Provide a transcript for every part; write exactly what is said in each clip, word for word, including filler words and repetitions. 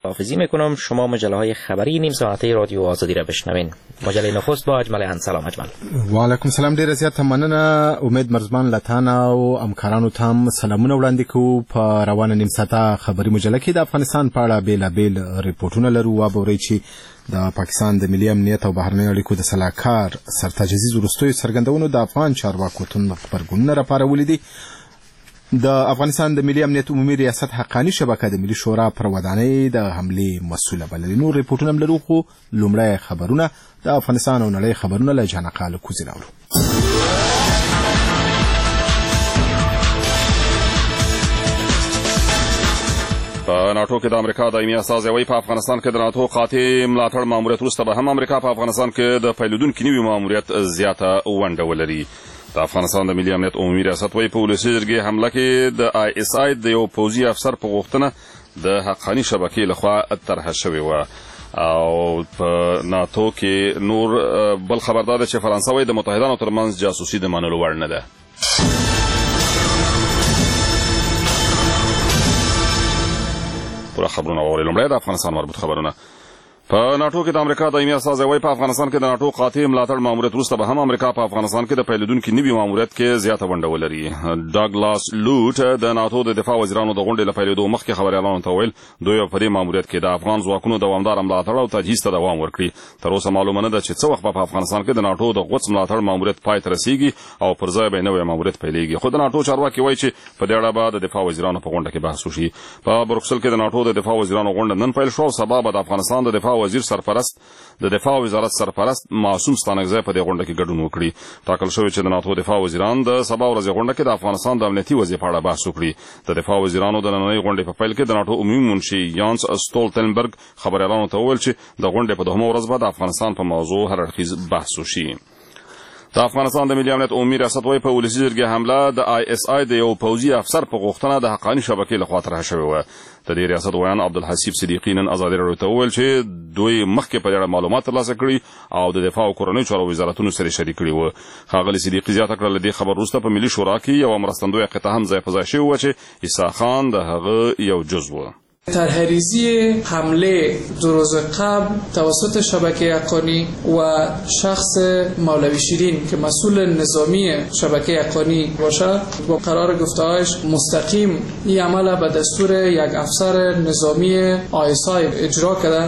حافظی میکنم شما مجله های خبری نیم ساعته رادیو آزادی را بشنوین. مجله نخست با اجمل ان. سلام اجمل. و علیکم سلام. ډیر زیات مننه. امید مرزبان لتانا او همکارانو ته سلامونه وړاندې کوو. په روانه نیم ساعته خبری مجله کې د افغانستان په اړه بیلابیل ریپورتونه لرو. و به چې د پاکستان د ملي امنیت او بهرنیو اړیکو د سلاکار سرتاج عزیز وروستیو څرګندونو د افغان چارواکو تون خبرګونونه راپارولي دي. د افغانستان د ملي امنیت عمومي ریاست حقانی شبکه د ملي شورا پر ودانۍ د حملې مسؤله بللې. نور ریپورتونه لرو خو لومړی خبرونه د افغانستان او نړۍ خبرونه له جانقاله کوزي راوړو. په ناټو کې د امریکا دایمي استازی په افغانستان کې د ناټو قاطع ملاتړ ماموریت وروسته به هم امریکا په افغانستان کې د پیلودونکو نوي ماموریت زیاته ونډه ولري. د افغانستان د ملي امنیت عمومي ریاست وايي په ولسي جرګې حمله کې د آی اس آی د یو پوځي افسر په غوښتنه د حقانی شبکې لخوا طرح شوې وه. او په ناټو کې نور بل خبردار ده چې فرانسه وايي د متحدانو ترمنځ جاسوسي د منلو وړ نه ده. پوره خبرونه واورئ. لومړی د افغانستان مربوط خبرونه. په ناټو کې د امریکا دایمي استازی وايي په افغانستان کې د ناټو قاطع ملاتړ ماموریت وروسته به هم امریکا په افغانستان کې د پیلودونکو نوي ماموریت کې زیاته ونډه ولري. ډاګلاس لوټ د ناټو د دفاع وزیرانو د غونډې له پیلېدو مخکې خبریالانو ته ویل دوی په دې ماموریت کې د افغان ځواکونو دوامداره ملاتړ او تجهیز ته دوام ورکړي. تر اوسه معلومه نه ده چې څه وخت په افغانستان کې د ناټو د غوڅ ملاتړ ماموریت پای ته رسیږي او پر ځای به نوی ماموریت پیلېږي. خو د ناټو چارواکي وایي چې په دې اړه به د دفاع وزیرانو په غونډه کې بحث وشي. په بروکسل کې د ناټو د دفاع وزیرانو غونډه نن پیل شو او سبا به د افغانستان د دفاع وزیر سرپرست د دفاع وزارت سرپرست معصوم ستانکزی په دې غونډه کې ګډون وکړي. ټاکل شوی چې د ناټو دفاع وزیران د سبا ورځې غونډه کې د افغانستان د امنیتي وضعیت په اړه بحث وکړي. د دفاع وزیرانو د نننۍ غونډې په پیل کې د ناټو عمومي منشي یانس ستولتنبرګ خبریالانو ته وویل چې د غونډې په دوهمه ورځ به د افغانستان په موضوع هر اړخیز بحث وشي. د افغانستان د ملي امنیت عمومي ریاست وايي په ولسي جرګې حمله د آی اس آی د یو پوځي افسر په غوښتنه د حقانی شبکې لخوا طرح شوې وه. د دې ریاست ویان عبدالحسیب صدیقي نن ازادي راډیو ته وویل چې دوی مخکې په دې اړه معلومات ترلاسه کړي او د دفاع او کورنیو چارو وزارتونو سره شریک کړي وو. ښاغلي صدیقي زیاته کړه له دې خبر وروسته په ملي شورا کې یوه مرستندویه قطعه هم ځای په ځای شوې وه چې عیسی خان د هغه یو جز و. طرحریزی حمله دو روز قبل توسط شبکه حقانی و شخص مولوی شیرین که مسئول نظامی شبکه حقانی باشد با قرار گفته‌هایش مستقیم این عمل به دستور یک افسر نظامی آی اس آی اجرا کرده.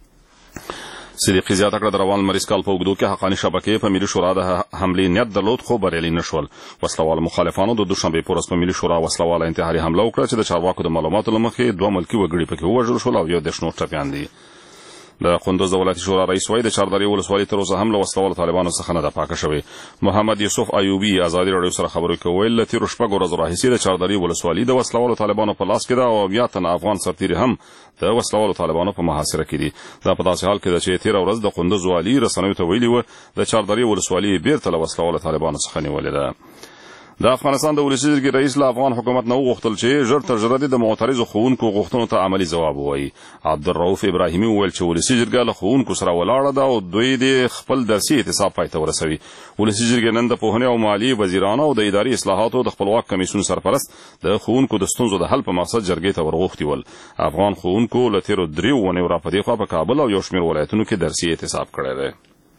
صدیقي زیاته کړه د روان لمریز کال په اوږدو کې حقاني شبکې په ملي شورا د حملې نیت درلود خو بریالي نه شول. وسلوال مخالفانو د دوشنبې په ورځ په ملي شورا وسلواله انتحاري حمله وکړه چې د چارواکو د معلوماتو له مخې دوه ملکي وګړي پکې ووژل شول او یو دېرش نور ټپیان دي. د قندوز د ولایتي شورا رئیس وايي د چاردرې ولسوالۍ تر اوسه هم له وسلوالو طالبانو څخه نه ده پاکه شوې. محمد یوسف ایوبي ازادي راډیو سره خبرې کوي ویل له تېرو شپږو ورځو راهیسې د چاردرې ولسوالي د وسلوالو طالبانو په لاس کې ده او بیا تنه افغان سرتیري هم د وسلوالو طالبانو په محاصره کې دي. دا په داسې حال کې ده چې تېره ورځ د قندوز والي رسنیو ته ویلي وه د چاردرې ولسوالي بیرته له وسلوالو طالبانو څخه نیولې ده. د افغانستان د ولسي جرګې رئیس له افغان حکومت نه وغوښتل چې ژر تر ژره د معترضو ښوونکو غوښتنو ته عملي ځواب ووایي. عبدالرؤف ابراهیمي وویل چې ولسي جرګه له ښوونکو سره ولاړه ده او دوی د خپل درسي احتساب پای ته ورسوي. ولسي جرګې نن د پوهنې او مالیې وزیرانو او د اداري اصلاحاتو د خپلواک کمیسیون سرپرست د ښوونکو د ستونزو د حل په مقصد جرګې ته ورغوښتي ول. افغان ښوونکو له تېرو دریو اونیو را په دې خوا په کابل او یو شمېر ولایتونو کې درسي احتساب کړی دی.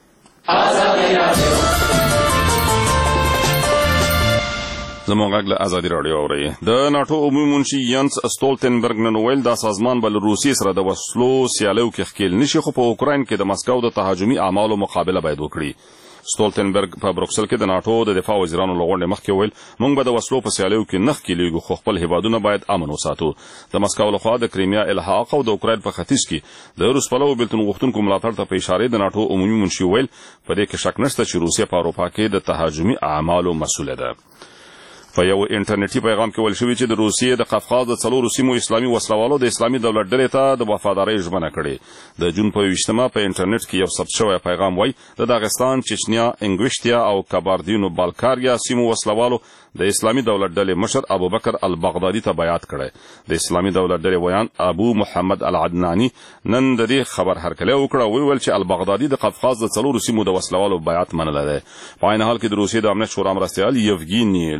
زموږ غږ له ازادي راډیو اورئ. د ناټو عمومي منشي یانس ستولتنبرګ نن ویل دا سازمان به له روسیې سره د وسلو سیالیو کې ښکېل نشي خو په اوکراین کې د مسکو د تهاجمي اعمالو مقابله باید وکړي. ستولتنبرګ په بروکسل کې د ناټو د دفاع وزیرانو له غونډې مخکې ویل موږ به د وسلو په سیالیو کې نه ښکېلیږو خو خپل هیوادونه باید امن وساتو. د مسکو لخوا د کریمیا الحاق او د اوکراین په ختیځ کې د روس پلوو بېلتون غوښتونکو ملاتړ ته په اشارې د ناټو عمومي منشي ویل په دې کې شک نشته چې روسیه په اروپا کې د تهاجمي اعمالو مسؤله ده. په یو انټرنیټي پیغام کې ویل شوي چې د روسیې د قفقاز د څلورو سیمو اسلامي وسلوالو د اسلامي دولت ډلې ته د وفادارۍ ژمنه کړې. د جون په یوویشتمه په انټرنیټ کې یو ثبت شوی پیغام وایي د داغستان، چچنیا، انګوشتیا او کباردینو بالکاریا سیمو وسلوالو د اسلامي دولت ډلې مشر ابوبکر البغدادي ته بیعت کړی. د اسلامي دولت ډلې ویان ابو محمد العدناني نن د دې خبر هرکلی وکړه او ویل چې البغدادي د قفقاز د څلورو سیمو د وسلوالو بیعت منلی دی. په عین حال کې د روسیې د امنیت شورا مرستیال یوګیني لوکیان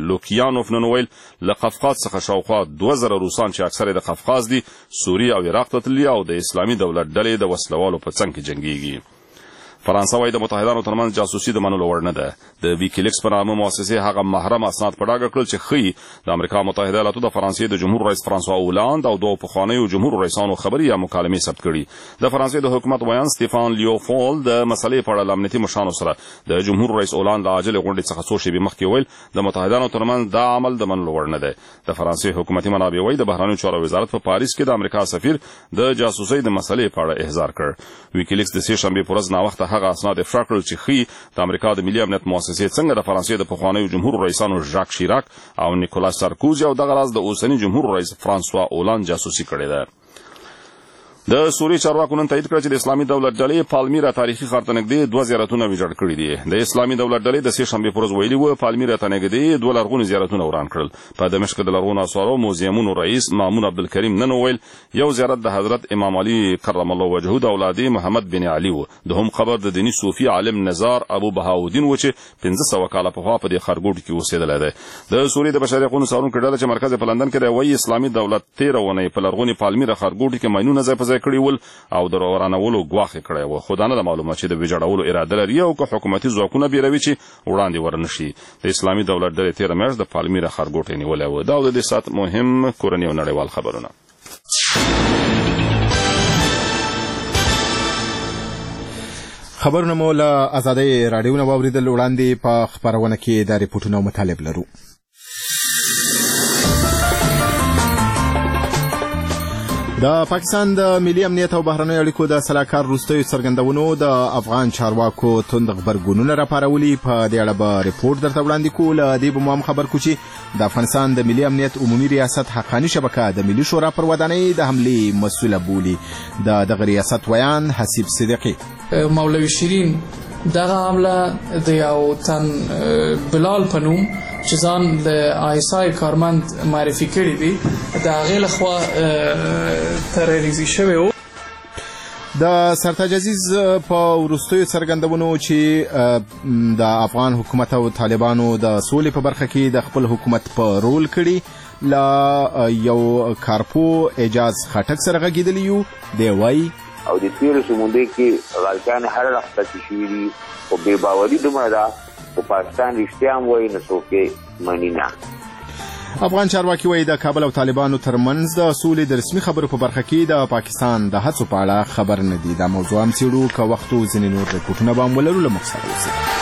روسیانوف نن ویل له قفقاز څخه شاوخوا دوه زره روسان چې اکثره د قفقاز دي سوریه او عراق ته تللي او د اسلامي دولت ډلې د وسلوالو په څنګ کې جنګیږي. فرانسه وايي د متحدانو ترمنځ جاسوسي د منلو وړ نه ده. د ویکیلیکس په نامه مؤسسې هغه محرم اسناد په ډاګه کړل چې ښیي د امریکا متحده ایالاتو د فرانسې د جمهور رئیس فرانسوا اولاند او دوه پخوانیو جمهور رئیسانو خبري یا مکالمې ثبت کړي. د فرانسې د حکومت ویان سټيفان لیوفول د مسلې په اړه امنیتي مشرانو سره د جمهور رئیس اولاند له عاجلې غونډې څخه څو شېبې مخکې ویل د متحدانو ترمنځ دا عمل د منلو وړ نه ده. د فرانسې حکومتي منابع وايي د بهرنیو چارو وزارت په پاریس کې د امریکا سفیر د جاسوسۍ د مسلې په اړه احضار کړ. ویکیلیکس د سې شنبې پر ورځ ناوخته هغه اسناد افشا کړل چې د امریکا د ملي امنیت مؤسسې څنګه د فرانسې د پخوانیو جمهور رئیسانو ژاک شیراک او نیکولاس سارکوزي او دغه راز د اوسني جمهور رئیس فرانسوا اولاند جاسوسي کړې ده. د سوریې چارواکو نن تایید کړ چې د اسلامي دولت ډلې پالمیرا تاریخي ښار ته نږدې دوه زیارتونه ویجاړ کړي دي. د اسلامي دولت ډلې د سې شنبې پر ورځ ویلي وو پالمیرا ته نږدې دوه لرغوني زیارتونه وران کړل. په دمشق د لرغونو اثارو موزیمونو رئیس مامون عبدالکریم نن وویل یو زیارت د حضرت امام علي کرم الله وجهه د اولادې محمد بن علي و. دوهم قبر د دیني صوفي عالم نزار ابو بهاودین و چې پنځه سوه کاله پخوا په دې ښارګوټ کې اوسېدلی دی. د سوریې د بشري حقوقو څارونکو ډله چې مرکز په لندن کې دی وایي اسلامي دولت تېره اونۍ په لرغوني پالمیرا ښارګوټ کې ماینونه ځای په ځای کړي ول او د ورانولو ګواښ کړی و. خو دا نه ده معلومه چې د ویجاړولو اراده لري او که حکومتي ځواکونه بیروي چې وړاندې ورنشي. د اسلامي دولت ډلې تېره میاشت د پالمیرا ښارګوټی نیولی و. دا د دې ساعت مهم کورني او نړیوال خبرونه. خبرونه مو له ازادۍ راډیو نه واورېدل. وړاندې په خپرونه کې د ریپورټونو او مطالب لرو. د پاکستان د ملي امنیت او بهرنیو اړیکو د سلاکار وروستیو څرګندونو د افغان چارواکو توند غبرګونونه راپارولي. په دې اړه به ریپورټ درته وړاندې کوو. له دې به مو هم خبر کړو چې د افغانستان د ملي امنیت عمومي ریاست حقاني شبکه د ملي شورا پر ودانۍ د حملې مسؤله بولي. د دغه ریاست ویان حسیب صدیقي مولوي شیرین دغه حمله د یو تن بلال په نوم چې ځان د آیسای کارمند معرفي کړی دی د هغې لخوا تروریزي شوی و. د سرتاج عزیز په وروستیو څرګندونو چې د افغان حکومت او طالبانو د سولې په برخه کې د خپل حکومت په رول کړي له یو کارپو اعجاز خټک سره غږېدلی یو. دی وایي او د تیرو سمونده کې غلطیان هر وخت چې شوي دي خو بې باوري دومره ده خو پاکستان رښتیا هم وایي نو څوک یې مني نه. افغان چارواکي وایي د کابل او طالبانو ترمنځ د سولې د رسمي خبرو په برخه کې د پاکستان د هڅو په اړه خبر نه دي. دا موضوع هم څېړو که وخت و ځینې نور ریپورټونه به هم ولرو. له موږ سره اوسئ.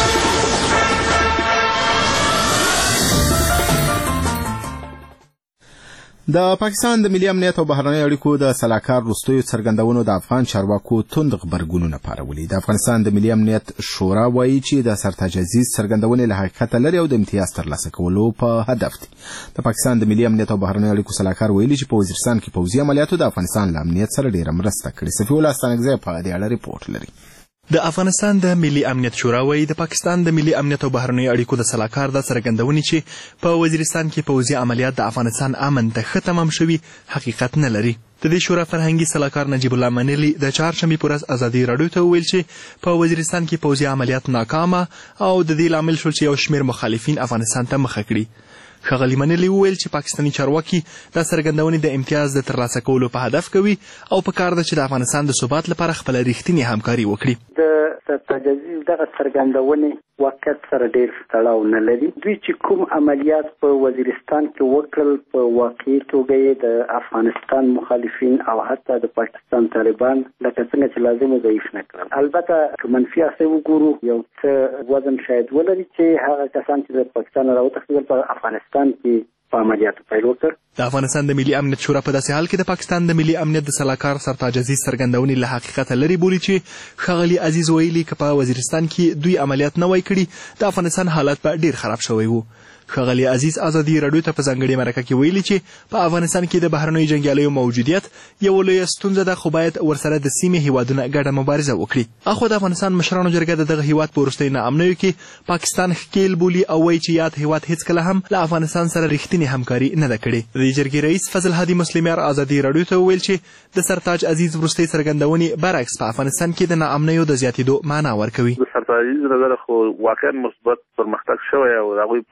د پاکستان د ملي امنیت او بهرنیو اړیکو د سلاکار وروستیو څرګندونو د افغان چارواکو توند غبرګونونه پارولي. د افغانستان د ملي امنیت شورا وایي چې د سرتاج عزیز څرګندونې له حقیقته لري او د امتیاز ترلاسه کولو په هدف دي. د پاکستان د ملي امنیت او بهرنیو اړیکو سلاکار ویلي چې په وزیرستان کې پوځي عملیاتو د افغانستان له امنیت سره ډېره مرسته کړې. صفي الله ستانکزی په دې اړه ریپورټ لري. د افغانستان د ملي امنیت شورا وایي د پاکستان د ملي امنیت او بهرنیو اړیکو د سلاکار د څرګندونې چې په وزیرستان کې پوځي عملیات د افغانستان امن ته ښه تمام شوي حقیقت نه لري. د دې شورا فرهنګي سلاکار نجیب الله منلي د چهارشنبې په ورځ ازادي راډیو ته وویل چې په وزیرستان کې پوځي عملیات ناکامه او د دې لامل شول چې یو شمېر مخالفین افغانستان ته مخه کړي. ښاغلي منلي وویل چې پاکستاني چارواکي دا څرګندونې د امتیاز د ترلاسه کولو په هدف کوي او پکار ده چې د افغانستان د ثبات لپاره خپله رښتینې همکاري وکړي. د سرتاج عزیز دغه څرګندونې واقعیت سره ډېر تړاو نه لري. دوی چې کوم عملیات په وزیرستان کې وکړل په واقعي توګه یې د افغانستان مخالفین او حتی د پاکستان طالبان لکه څنګه چې لازم ضعیف نه کړل. البته که منفي اړخ وګورو یو څه وزن شاید ولري چې هغه کسان چې د پاکستان راوتښتېدل په افغانستان کې په عملیاتو پیل وکړ. د افغانستان د ملي امنیت شورا په داسې حال کې د پاکستان د ملي امنیت د سلاکار سرتاج عزیز څرګندونې له حقیقته لري بولي چې ښاغلي عزیز ویلي که په وزیرستان کې دوی عملیات نه وای کړي د افغانستان حالت به ډېر خراب شوی و. ښاغلي عزیز ازادي راډیو ته په ځانګړې مرکه کې ویلي چې په افغانستان کې د بهرنیو جنګیالیو موجودیت یوه لویه ستونزه ده خو باید ورسره د سیمې هیوادونه ګډه مبارزه وکړي. اخوا د افغانستان مشرانو جرګه د دغه هیواد په وروستیو ناامنیو کې پاکستان ښکیل بولي او وایي چې یاد هیواد هیڅکله هم له افغانستان سره رښتینې همکاري نه ده کړې. د دې جرګې رئیس فضل هادي مسلمیار ازادي راډیو ته وویل چې د سرتاج عزیز وروستۍ څرګندونې برعکس په افغانستان کې د ناامنیو د زیاتېدو معنا ورکوي. د سرتاج عزیز نظر خو واقعا مثبت پرمختګ شوی او هغوی پرمختګ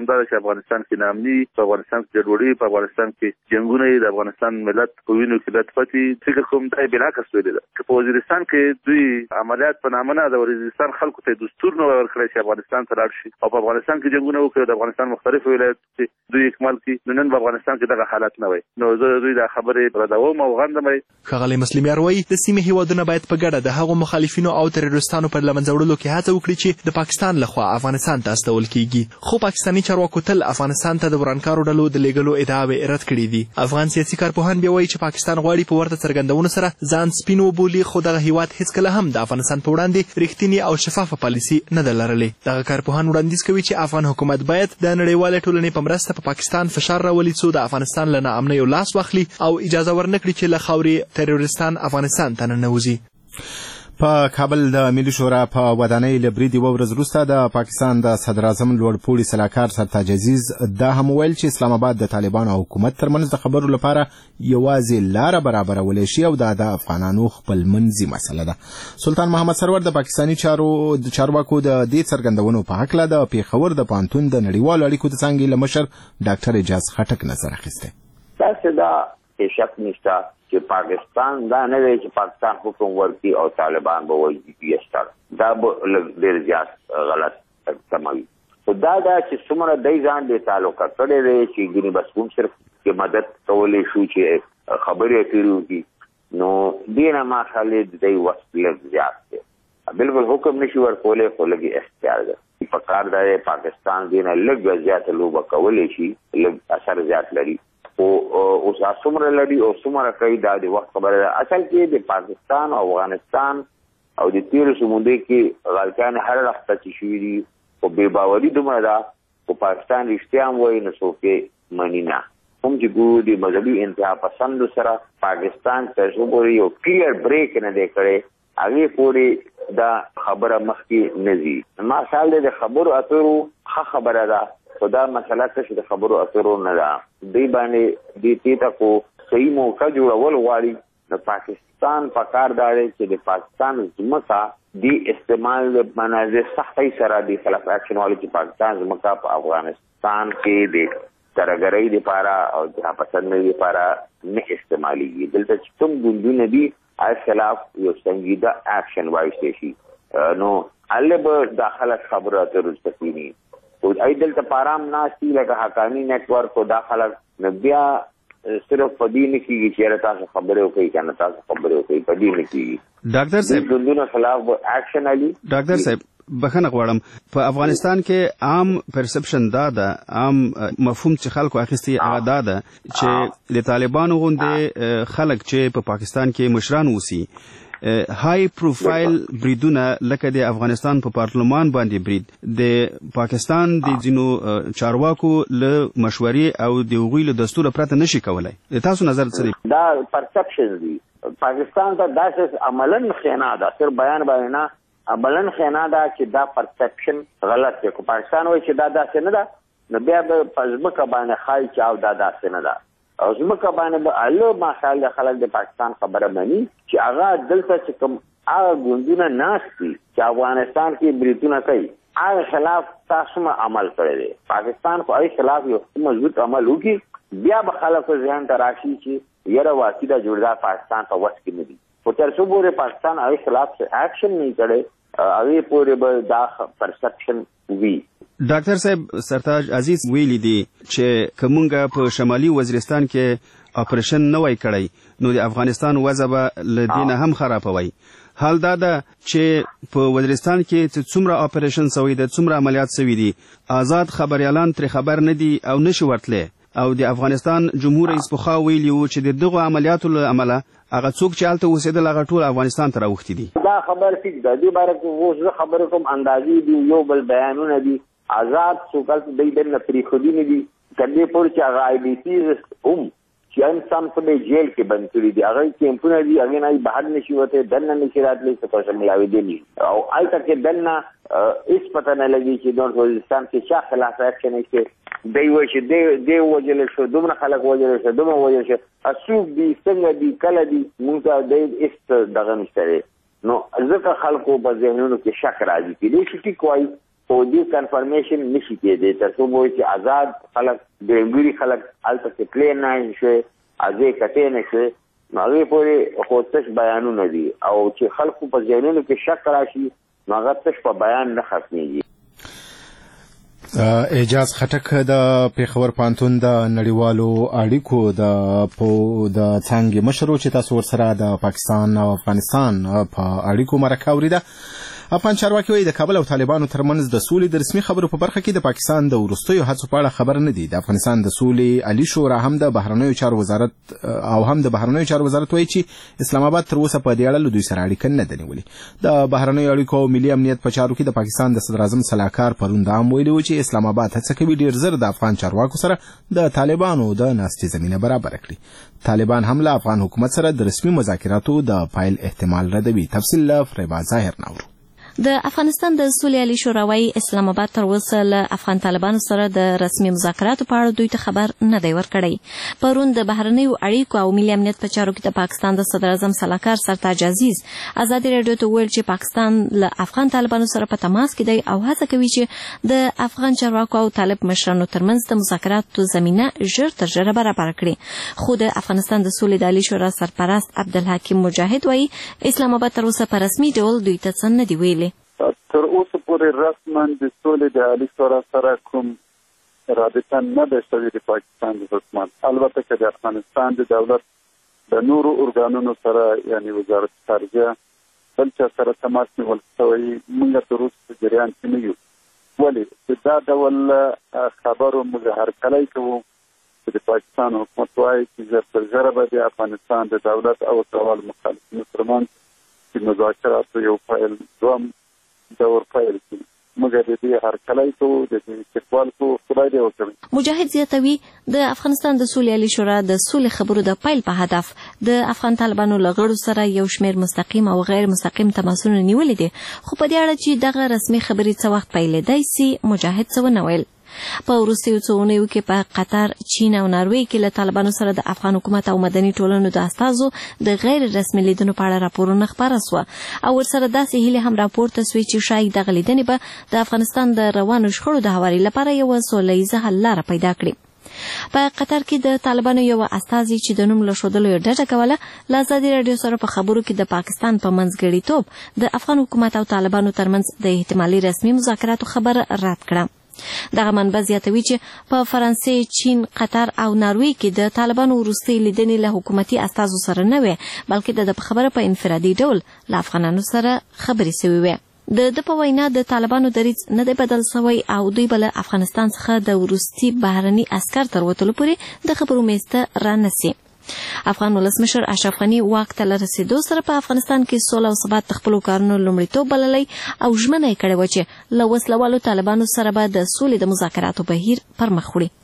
همدا چې افغانستان کې نامني په افغانستان کې ګډوډي په افغانستان کې جنگونه د افغانستان ملت په وینو کې لطفتي فکر کوم دا بلاکس ویل ده چې په وزیرستان کې دوی عملیات په نامه نه د وزیرستان خلکو ته دستور نه ورکړی چې افغانستان ته لاړ شي او په افغانستان کې جنگونه وکړي د افغانستان مختلف ولایتونو کې دوی اکمال کړي نن په افغانستان کې دغه حالت نه وي نو زه دوی دا خبرې ردوم او غندم. ښاغلی مسلمیار وایي د سیمې هیوادونه باید په ګډه د هغو مخالفینو او تروریستانو پر له منځه وړلو کې هڅه وکړي چې د پاکستان لخوا افغانستان ته استول کیږي خو پاکستاني چارواکو تل افغانستان ته د ورانکارو ډلو د لیږلو ادعاوې رد کړي دي. افغان سیاسي کارپوهان بیا وایي چې پاکستان غواړي په ورته څرګندونو سره ځان سپین وبولي خو دغه هیواد هیڅکله هم د افغانستان په وړاندې رښتینې او شفافه پالیسي نه ده لرلې. دغه کارپوهان وړاندیز کوي چې افغان حکومت باید د نړیوالې ټولنې په مرسته په پاکستان فشار راولي څو د افغانستان له ناامنیو لاس واخلي او اجازه ورنکړي چې له خاورې تروریستان افغانستان ته ننوځي. په کابل د ملي شورا په ودانۍ له برید یوه ورځ وروسته د پاکستان د صدراعظم لوړپوړي سلاکار سرتاج عزیز دا هم وویل چې اسلام آباد د طالبانو او حکومت ترمنځ د خبرو لپاره یوازې لاره برابرولی شي او دا د افغانانو خپلمنځي مسله ده. سلطان محمد سرور د پاکستاني چارو د چارواکو د دې څرګندونو په هکله د پېښور د پوهنتون د نړیوالو اړیکو د څانګې له مشر ډاکټر اعجاز خټک نظر اخیستی. تاسو دا شک نشته چې پاکستان دا نه دی چې پاکستان حکم ورکړي او طالبان به وایي جی پی ایس تړ دا به ډېر زیات غلط سموي. خو دا دا چې څومره دی ځان دې تعلقه کړی دی چې ګینې بس کوم صرف کې مدد کولی شو چې خبرې اترې وکړي نو دې نه ماخلې د دی وس لږ زیات دی. بلکل حکم نشي ورکولی خو لږ اختیار دی. په کار دا دی پاکستان دې نه لږ زیاته لوبه کولی شي لږ اثر زیات لري او اوس څومره لري او څومره کوي دا د وخت خبره ده. اصل کې د پاکستان او افغانستان او د تیرو سمندې کې غلطیان هر وخت چې شوي دي خو بې باوري دومره ده خو پاکستان رښتیا هم وایي نو څوک مني نه. هم چې ګورو د مذهبي انتها پسندو سره پاکستان تر څو پورې یو کلیر بریک نه دی کړی هغې پورې دا خبره مخکې نه ځي. ما خیال دی د خبرو اترو ښه خبره ده خو دا مسله چې د خبرو اترو نه ده دوی باندې دې دې ته کو صحیح موقع جوړول غواړي. د پاکستان په کار دا دی چې د پاکستان ځمکه د استعمال د منازل سختۍ سره د خلاف اکشن والي چې پاکستان ځمکه په افغانستان کې د ترګرۍ لپاره او د پسندۍ لپاره نه استعمالېږي. دلته چې کوم ګوندونه دي هغه خلاف یو سنجیده اکشن واخیستل شي نو هلته به دا خلک خبرو اترو سکیني او ای دلته پارام ناشتي لکه حقانی نیټورک او دا خلک نو بیا صرف په دې نه کېږي چې تاسو خبرې وکړئ که نه تاسو خبرې وکړئ په دې نه کېږي. ډاکټر صاحب د ګوندونو خلاف به اکشن علي. ډاکټر صاحب بخښنه غواړم په افغانستان کې عام پرسپشن دا ده عام مفهوم چې خلکو اخیستی هغه دا ده چې د طالبانو غوندې خلک چې په پاکستان کې مشران اوسي های پروفایل بریدونه لکه د افغانستان په پارلمان باندې برید د پاکستان د ځینو چارواکو له مشورې او د هغوی له دستور پرته نشي کولای. تاسو نظر څه دی؟ دا پرسپشن دی. پاکستان ته داسې عملاً خیانت ده صرف بیان باندې نه عملاً خیانت ده چې دا پرسپشن غلط دی. که پاکستان وایي چې دا داسې نه ده نو بیا به په ځمکه باندې ښایي چې او دا داسې نه ده او ځمکه باندې به هلته ماشاء الله خلک د پاکستان خبره مني چې هغه دلته چې کوم هغه ګوندونه ناست دي چې افغانستان کې بریدونه کوي هغه خلاف تاسو ما عمل کړی دی. پاکستان خو هغې خلاف یو مضبوط عمل وکړي بیا به خلکو ذهن ته راشي چې یاره واقعي دا جوړدا پاکستان په وس کې نه دي. خو تر څو پورې پاکستان هغې خلاف اکشن نه کړی هغې پورې به دا پرسپشن وي. ډاکټر صاحب سرتاج عزیز ویلي دي چې که مونږ په شمالي وزیرستان کې اپریشن نه وای کړی نو د افغانستان وضع به له دې نه هم خرابه وای. حال دا ده چې په وزیرستان کې څومره اپریشن سوی ده څومره عملیات سوي دي آزاد خبریالان ترې خبر نه دي او نشي ورتلی او د افغانستان جمهور رئیس پخوا ویلي وو چې د دغو عملیاتو له امله هغه څوک چې هلته اوسېدل هغه ټول افغانستان ته راوښتي دي. دا خبر ټیک ده دې باره کې اوس زه خبرې کوم اندازې دي یو بل بیانونه دي آزاد څوک هلته دی دننه پرېښودي نه دي تر دې پورې چې هغه آی ډي سیز هم چې انسان په دې جیل کې بند کړي دي هغه کیمپونه دي هغې نه بهر نشي وتی دننه نشي راتلی څه کوشش ملاوېدلی او هلته کې دننه هېڅ پته نه لګي چې دونټ وزیرستان کې چا خلاف اکشن ایسته دی وایي چې دی دی ووژلی شو دومره خلک ووژلی شو دومره ووژل شو څوک دي څنګه دي کله دي مونږ ته دی هېڅ دغه نشته دی نو ځکه خلکو په ذهنونو کې شک راځي کېدای شي ټیک وایي او دې کنفرمیشن نشي کېدی تر څو وایي چې آزاد خلک ګرینګوري خلک هلته کې پلی نه شي ازې کټې نه شي نو هغې پورې خو تش بیانونه دي او چې خلکو په ذهنونو کې شک راشي نو هغه تش په بیان نه ختمېږي. اعجاز خټک د پیښور پوهنتون د نړیوالو اړیکو د د څانګې مشر و چې تاسو ورسره د پاکستان او افغانستان په اړیکو مرکه اورېده. افغان چارواکي وایي د کابل او طالبانو ترمنځ د سولې د رسمي خبرو په برخه کې د پاکستان د وروستیو هڅو په اړه خبر نه دي. د افغانستان د سولې عالي شورا هم د بهرنیو چارو وزارت او هم د بهرنیو چارو وزارت وایي چې اسلام آباد تر اوسه په دې اړه له دوی سره اړیکه نه ده نیولې. د بهرنیو اړیکو او ملي امنیت په چارو کې د پاکستان د صدر اعظم سلاکار پرون دا هم ویلي و چې اسلام آباد هڅه کوي ډېر زر د افغان چارواکو سره د طالبانو د ناستې زمینه برابر کړي. طالبان هم له افغان حکومت سره د رسمي مذاکراتو د پایل احتمال ردوي. تفصیل له فریبا ظاهر نورو. د افغانستان د سولې عالي شورا وايي اسلام آباد تر اوسه له افغان طالبانو سره د رسمي مذاکراتو په اړه دوی ته خبر نه دی ورکړی. پرون د بهرنیو اړیکو او ملي امنیت په چارو کې د پاکستان د صدر اعظم سلاکار سرتاج عزیز ازادي راډیو ته وویل چې پاکستان له افغان طالبانو سره په تماس کې دی او هڅه کوي چې د افغان چارواکو او طالب مشرانو ترمنځ د مذاکراتو زمینه ژر تر ژره برابر کړي. خو د افغانستان د سولې د عالي شورا سرپرست عبدالحکیم مجاهد وايي اسلام آباد تر اوسه په رسمي ډول دوی ته څه نه دی ویلي. تر اوسه پورې رسما د سولې د عالي شورا سره کوم رابطه نه ده شوې د پاکستان د حکومت. البته که د افغانستان د دولت د نورو ارګانونو سره یعنی وزارت خارجه بل چا سره تماس نیول شوی موږ تر اوسه په جریان کې نه یو. ولې دا ډول خبرو موږ هرکلی کوو چې د پاکستان حکومت وایي چې ژر تر ژره به د افغانستان د دولت او سوال مخالفینو ترمنځ چې مذاکراتو یو پیل دوم دور پیل کړي. موږ د دې هرکلی کوو د دې استقبال کوو خدای دې وکړي. مجاهد زیاتوي د افغانستان د سولې عالي شورا د سولې خبرو د پیل په هدف د افغان طالبانو له غړو سره یو شمېر مستقیم او غیر مستقیم تماسونه نیولي دي. خو په دې اړه چې دغه رسمي خبرې څه وخت پیلېدای سي مجاهد څه ونه ویل. په وروستیو څو اونیو کې په قطر، چین او ناروې کې له طالبانو سره د افغان حکومت او مدني ټولنو د استازو د غیر رسمي لیدنو په اړه راپورونه خپاره سوه او ورسره داسې هیلې هم راپورته سوې چې ښایي دغه لیدنې به د افغانستان د روانو شخړو د هواري لپاره یوه سوله ییزه حل لاره پیدا کړي. په قطر کې د طالبانو یو استازي چې د نوم له ښودلو یې ډډه کوله له ازادي راډیو سره په خبرو کې د پاکستان په منځګړیتوب د افغان حکومت او طالبانو ترمنځ د احتمالي رسمي مذاکراتو خبره رد کړه. دغه منبع زیاتوي چې په فرانسې، چین، قطر او ناروې کې د طالبانو وروستۍ لیدنې له حکومتي استازو سره نه وې بلکې د په خبره په انفرادي ډول له افغانانو سره خبرې سوي وې. د ده په وینا د طالبانو دریځ نه دی بدل سوی او دوی به له افغانستان څخه د وروستي بهرني عسکر تر وتلو پورې د خبرو میز ته رانسي. افغان ولسمشر اشرف غني واک ته له رسېدو سره په افغانستان کې سوله او ثبات د خپلو کارونو لومړیتوب بللی او ژمنه یې کړې وه چې له وسلوالو طالبانو سره به د سولې د مذاکراتو بهیر پر مخ وړي.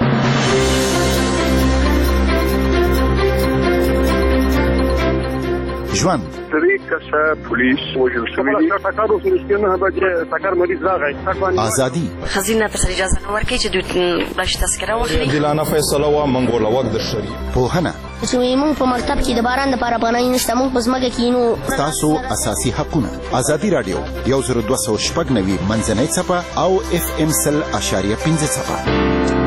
ژوند درې کسه پولیس وژل شوي دي. ټکر اوس نږدې نهه بجې ټکر مریض راغی. ازادي ښځینه ته اجازه نه ورکوي چې دوی راشي تذکره واخلي. عادلانه فیصله وه موږ ورله وخت درشوي. پوهنه چې موږ په مکتب کې د باران دپاره پناه نشته موږ په ځمکه کې نو ستاسو اساسي حقونه. ازادي راډیو یو زر دوه سوه شپږ نوي منځنۍ څپه او اف ام سل اشاریه پنځه څپه.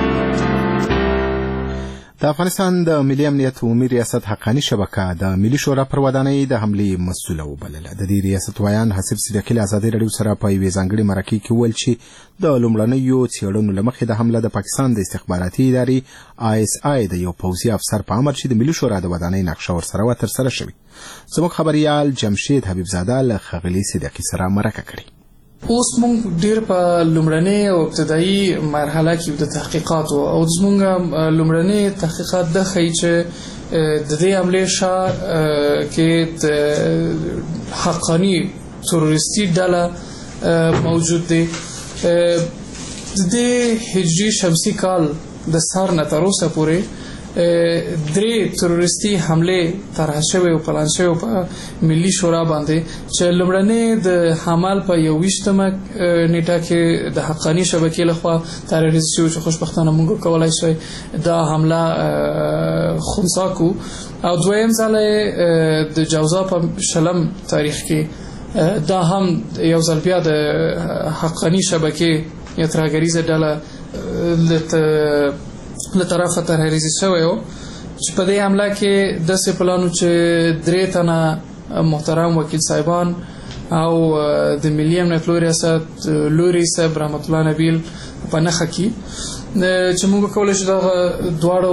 د افغانستان د ملي امنیت عمومي ریاست حقاني شبکه د ملي شورا پر ودانۍ د حملې مسؤله وبلله. د دې ریاست وایان حسیب صدیقي له ازادي راډیو سره په یوې ځانګړې مرکې کې وویل چې د لومړنیو څېړنو له مخې د حمله د پاکستان د استخباراتي ادارې آی اس آی د یو پوځي افسر په امر چې د ملي شورا د ودانۍ نقشه ورسره وه ترسره شوې. زموږ خبریال جمشید حبیبزاده له ښاغلي صدیقي سره مرکه کړې. اوس موږ ډیر په لومړنۍ او ابتدایي مرحله کې د تحقیقاتو او زموږ لومړنۍ تحقیقات د ښیي چې د دې حملې شا کې د حقاني تروریستي ډله موجود دی. د دې هجري شمسي کال د سار نه تر اوسه پورې درې تروریستي حملې طرح شوې او پلان شوې په ملي شورا باندې چې لومړنۍ د حمل په یوویشتمه نیټه کې د حقاني شبکې لخوا تروریست شوی چې خوشبختانه موږ کولای شوی دا حمله خنثی کو او دویم ځل د جوزا په شلم تاریخ کې دا هم یو ځل بیا د حقاني شبکې یا ترهګریزه ډله له طرفه ترهریزي شوی و چې په دې حمله کې داسې پلانو چې درې تنه محترم وکیل صاحبان او د ملي امنیت لوی ریاست لوري صاحب رحمت الله نبیل په نښه کې چې موږ کولی شو دغه دواړو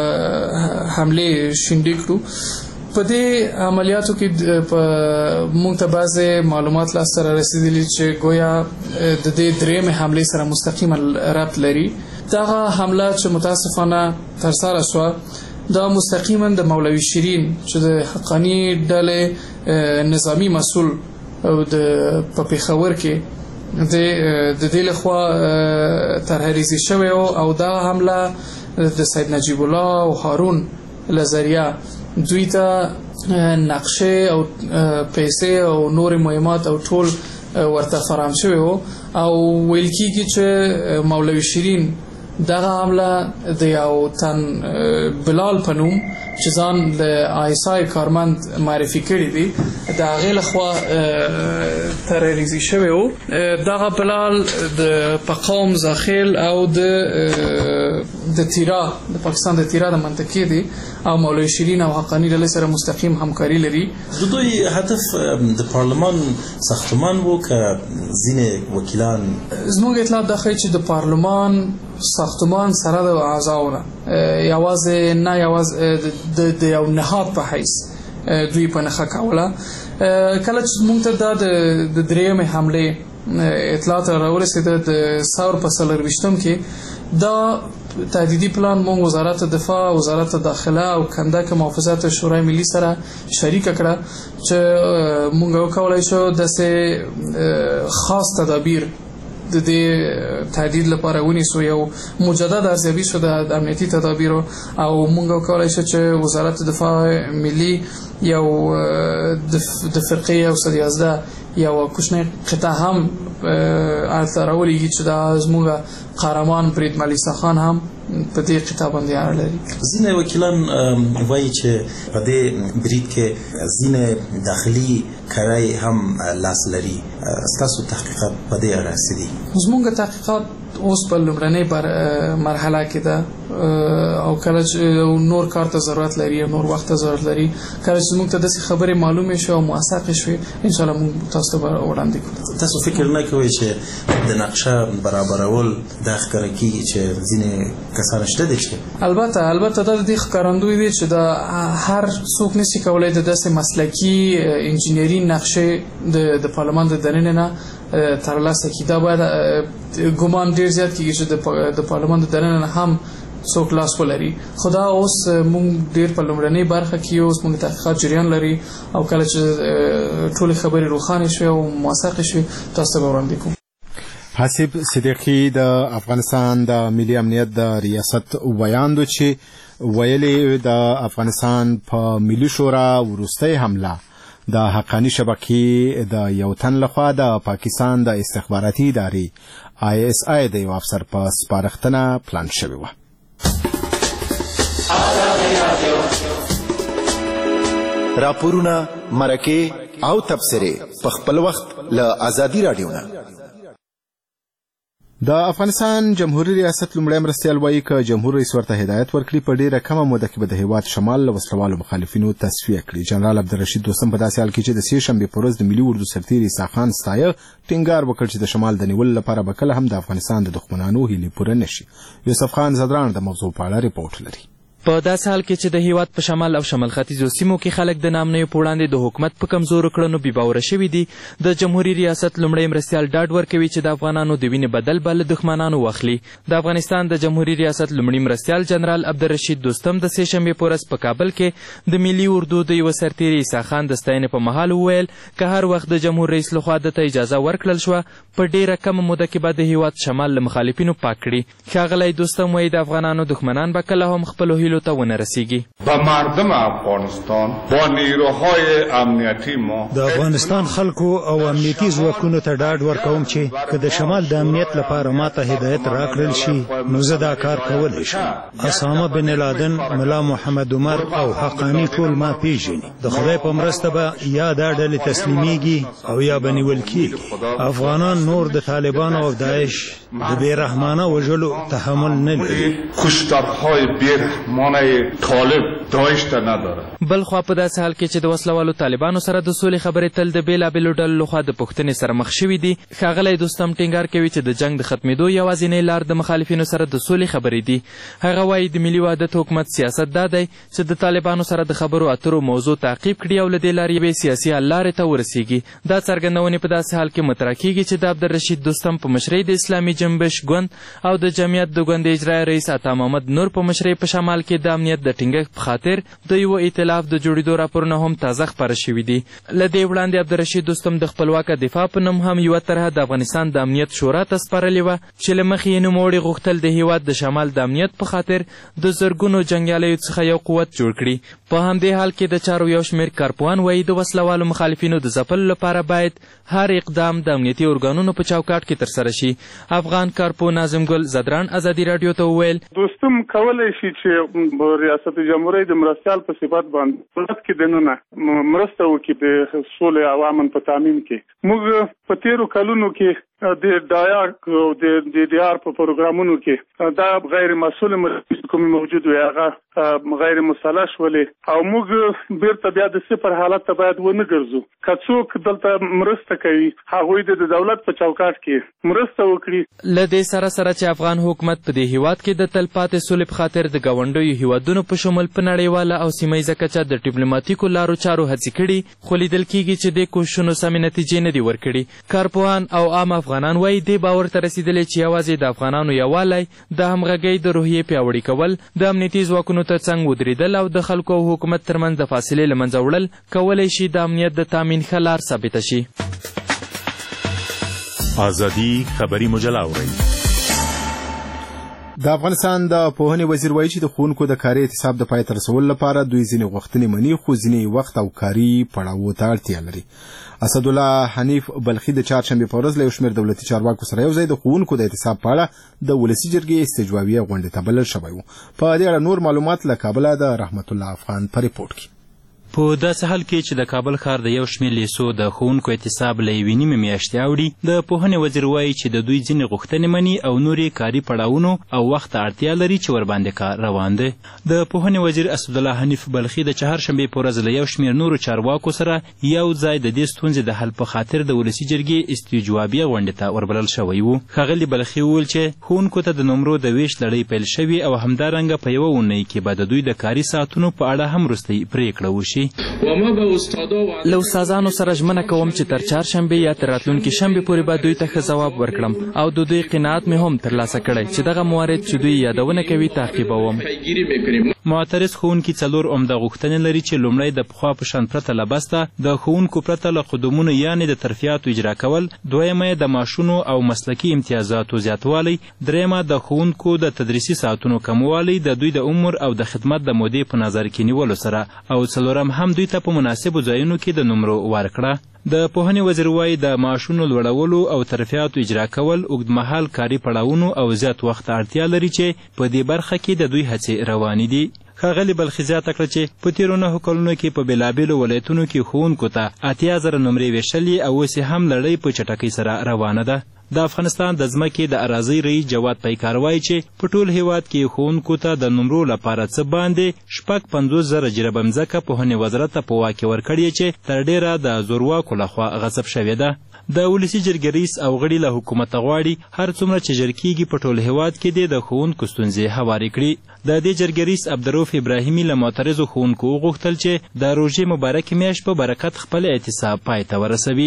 حملې شنډې کړو. په دې عملیاتو کې موږ ته بعضې معلومات لاسته رارسېدلي چې گویا د دې درېیمې حملې سره مستقیما ربط لري. دغه حمله چې متاسفانه ترسره شوه دا مستقیما د مولوي شیرین چې د حقاني ډلې نظامی مسؤل د په پېښور کې د دې لخوا ترهریزي شوی او دا حمله د سید نجیب الله او هارون لزریه دوی ته نقشې او پیسې او نور مهمات او ټول ورته فراهم شوی او ویل کېږي چې مولوي شیرین دغه حمله د یو تن بلال په نوم چې ځان د آی اس آی کارمند معرفي کړی دی د هغې لخوا ترهریزي شوی و. دغه بلال د په قوم زاخیل او د د تیرا د پاکستان د تیرا د منطقې دی او مولوي شیرین او حقاني ډلې سره مستقیم همکاري لري. د دوی هدف د پارلمان ساختمان و که ځینې وکیلان زموږ اطلاع دا ښیي چې د پارلمان ساختمان سره د اعضاونه یوازې نه یوازې د یو نهاد په حیث دوی په نښه کوله. کله چې موږ ته دا د درېیمې حملې اطلاعات راورسېده د ثور په څلرویشتم کې دا تهدیدي پلان مونږ وزارت دفاع، وزارت داخله او کندک محافظت شورای ملي سره شریک کړه چې مونږ وکولای شو داسې خاص تدابیر د دې تهدید لپاره ونیسو. یو مجدد ارزیابي شو د امنیتي تدابیرو او مونږ وکولای شو چې وزارت دفاع ملي یو د فرقې یو سل یازده یو کوچنی قطعه هم هلته راولیږي چې دا زموږ قهرمان برید ملیسا خان هم په دې قطعه باندې اړه لري. ځینې وکیلان وایي چې په دې برید کې ځینې داخلي کرای هم لاس لري. ستاسو تحقیقات په دې اړه څه دي؟ زموږ تحقیقات اوس په لومړنۍ مرحله کې ده او کله چې نور کار ته ضرورت لري او نور وخت ته ضرورت لري، کله چې موږ ته داسې خبرې معلومې شوې او موثقې شوې انشاءالله موږ تاسو ته به وړاندې کړو. تاسو فکر نه کوئ چې د نقشه برابرول دا ښکاره کېږي چې ځینې کسان شته دي چې البته البته دا د دې ښکارندوی دی چې دا هر څوک نشي کولی د داسې مسلکي انجینري نقشې د پارلمان د دننه نه ترلاسه کړي. دا باید ګمان ډېر زیات کېږي چې د پارلمان د دننه نه هم څوک لاس ولري. خو دا اوس موږ ډېر په لومړنۍ برخه کې اوس موږ تحقیقات جریان لري او کله چې ټولې خبرې روښانې شوې او موثقې شوې تاسو ته به وړاندې کوو. حسیب صدیقي د افغانستان د ملي امنیت د ریاست ویاندو چې ویلي د افغانستان په ملي شورا وروستۍ حمله د حقاني شبکې د یو تن لخوا د پاکستان د استخباراتي ادارې آی اس آی د یو افسر په سپارښتنه پلان شوې وه. راپورونه، مرکې او تبصرې په خپل وخت له آزادي رادیو نه. د افغانستان جمهوریت ریاست لومړی مرستیال وایي که جمهور رئیس ورته هدایت ورکړي په ډیره کمه موده کې به د هیواد شمال له وسلوالو مخالفینو تصفیه کړي. جنرال عبدالرشید دوستم په داسې حال کې چې د سې شنبې په ورځ د ملي اردو سرتیري عیسی خان ستایه ټینګار وکړ چې د شمال د نیولو لپاره به کله هم د افغانستان د دښمنانو هیلې پوره نشي. یوسف خان زدران د موضوع په اړه ریپورټ لري. په داسې حال کې چې د هیواد په شمال او شمال ختیځو سیمو کې خلک د نامنیو په وړاندې د حکومت په کمزورو کړنو بېباوره شوي دي، د جمهوري ریاست لومړی مرستیال ډاډ ورکوي چې د افغانانو د وینې بدل به له دښمنانو واخلي. د افغانستان د جمهوري ریاست لومړي مرستیال جنرال عبدالرشید دوستم د سې شنبې په ورځ په کابل کې د ملي اردو د یوه سرتیري عیسی خان د ستاینې په مهال وویل که هر وخت د جمهور رئیس لخوا دته اجازه ورکړل شوه په ډیره کمه موده کې به د هیواد شمال له مخالفینو پاک کړي. ښاغلی دوستم وایي د افغانانو دښمنان به کله هم خپلو هیلو تحلیلو ته ونه رسیږي. و مردم افغانستان با نیروهای امنیتی ما د افغانستان خلکو او امنیتي ځواکونو ته ډاډ ورکوم چې که د شمال د امنیت لپاره ماته هدایت راکړل شي نو زه دا کار کولی شم. اسامه بن لادن، ملا محمد عمر او حقانی ټول ما پیژني. د خدای په مرسته به یا دا ډلې تسلیمیږي او یا به نیول کیږي. افغانان نور د طالبانو او داعش د بېرحمانه وژلو تحمل نه لري. کشتارهای بیرحمانه طالب داعش ته نداره. بل خوا په داسې حال کې چې د وسلوالو طالبانو سره د سولې خبرې تل د بېلابېلو ډلو لخوا د پوښتنې سره مخ شوي دي، ښاغلی دوستم ټینګار کوي چې د جنګ د ختمېدو یوازینۍ لار د مخالفینو سره د سولې خبرې دي. هغه وایي د ملي وحدت حکومت سیاست دا دی چې د طالبانو سره د خبرو اترو موضوع تعقیب کړي او له دې لارې یوې سیاسي حل لارې ته ورسیږي. دا څرګندونې په داسې حال کې مطرح کېږي چې د عبدالرشید دوستم په مشرۍ د اسلامي جنبش ګوند او د جمعیت د ګوند اجرایي رئیس عطا محمد نور په مشرۍ په شمال کې د امنیت د ټینګښت په خاطر د یوه ائتلاف د جوړېدو راپورونه هم تازه خپاره شوي دي. له دې وړاندې عبدالرشید دوستم د خپلواکه دفاع په نوم هم یوه طرحه د افغانستان د امنیت شورا ته سپارلې وه چې له مخې یې نوموړي غوښتل د هېواد د شمال د امنیت په خاطر د زرګونو جنګیالیو څخه یو قوت جوړ کړي. په همدې حال کې د چارو یو شمېر کارپوهان وایي د وسلوالو مخالفینو د ځپلو لپاره باید هر اقدام د امنیتي ارګانونو په چوکاټ کې ترسره شي. افغان کارپوه ناظم ګل زدران ازادي راډیو ته وویل دوستم کولی شي چې ریاست جمهوریت د مرستیال په صفت باندې دولت کې دننه مرسته وکړي د سولې او امن په تامین کې. موږ په تیرو کلونو کې د ډایا او د ډي ډي آر په پروګرامونو کې دا غیر مسؤل مرستې کومې موجود وي هغه غیر مسلح شولې او موږ بیرته بیا د صفر حالت ته باید ونه ګرځو. که څوک دلته مرسته کوي هغوی د دولت په چوکاټ کې مرسته وکړي. له دې سره سره چې افغان حکومت په دې هیواد کې د تلپاتې سولې په خاطر د ګاونډیو هیوادونو په شمول په نړیواله او سیمه کچه د ډیپلوماتیکو لارو چارو هڅې کړي خو لیدل کېږي چې دې کوښښونو سمې نتیجې نه دي ورکړي. کارپوهان او عام افغانان وایي دې باور ته رسېدلي چې یوازې د افغانانو یووالی د همغږۍ د روحیې پیاوړي کول د امنیتي ځواکونو تر څنګ ودرېدل او د خلکو او حکومت ترمنځ د فاصلې له منځه وړل کولی شي د امنیت د تامین ښه لار ثابته شي. ازادي خبري مجله اورئ. د افغانستان د پوهنې وزیر وایي چې د ښوونکو د کاري اعتصاب د پای ته رسولو لپاره دوی ځینې غوښتنې مني خو ځینې وخت او کاري پړاوو ته اړتیا لري. اسدالله حنیف بلخي د چهارشنبې په ورځ له یو شمېر دولتي چارواکو سره یو ځای د ښوونکو د اعتصاب په اړه د ولسي جرګې استجوابیه غونډې ته بلل شوی و. په دې اړه نور معلومات له کابله د رحمت الله افغان په ریپورټ کې. په داسې حال کې چې د کابل ښار د یو شمېر لیسو د ښوونکو اعتصاب له یوې نیمې میاشتې اوړي د پوهنې وزیر وایي چې د دوی ځینې غوښتنې مني او نورې کاري پړاوونو او وخت ته اړتیا لري چې ورباندې کار روان دی. د پوهنې وزیر اسدالله حنیف بلخي د چهارشنبې په ورځ له یو شمېر نورو چارواکو سره یو ځای د دې ستونزې د حل په خاطر د ولسي جرګې استجوابیه غونډې ته وربلل شوی و. ښاغلي بلخي وویل چې ښوونکو ته د نمرو د ویش لړۍ پیل شوې او همدارنګه په یوه اونۍ کې به د دوی د کاري ساعتونو په اړه هم وروستۍ پرېکړه وشي. له استادانو سره ژمنه کوم چې تر چهارشنبې یا تر راتلونکي شنبې پورې به دوی ته ښه ځواب ورکړم او د دوی قناعت مې هم ترلاسه کړی چې دغه موارد چې دوی یادونه کوي تعقیبوم. معترض ښوونکي څلور عمده غوښتنې لري چې لومړی د پخوا په شان پرته له بسته د ښوونکو پرته له خدمونو یعنې د ترفیعاتو اجرا کول، دویمه د معاشونو او مسلکي امتیازاتو زیاتوالی، دریمه د ښوونکو د تدریسي ساعتونو کموالی د دوی د عمر او د خدمت د مودې په نظر کې نیولو سره، او څلورم هم دوی ته په مناسبو ځایونو کې د نمرو ورکړه. د پوهنې وزیر وایي د معاشونو لوړولو او ترفیعاتو اجرا کول اوږدمهال کاري پړاوونو او زیات وخت اړتیا لري چې په دې برخه کې د دوی هڅې روانې دي. ښاغلي بلخي زیاته کړه چې په تېرو نهو کلونو کې په بېلابېلو ولایتونو کې ښوونکو ته اتیا زره نمرې ویشلې او اوس هم لړۍ په چټکۍ سره روانه ده. د افغانستان د ځمکې د اراضۍ رئیس جواد پیکار وایي چې په ټول هیواد کې ښوونکو ته د نمرو لپاره څه باندې شپږ پنځوس زره جریبه مځکه پوهنې وزارت ته په واک کې ورکړې چې تر ډېره د زورواکو لخوا غصب شوې ده. د ولسي جرګې رئیس او غړي له حکومته غواړي هر څومره چې ژر کېږي په ټول هیواد کې دې د ښوونکو ستونزې هوارې کړي. د دې جرګې رئیس عبدالرؤف ابراهیمي له معترضو ښوونکو وغوښتل چې د روژې مبارکې میاشت په برکت خپل اعتصاب پای ته ورسوي.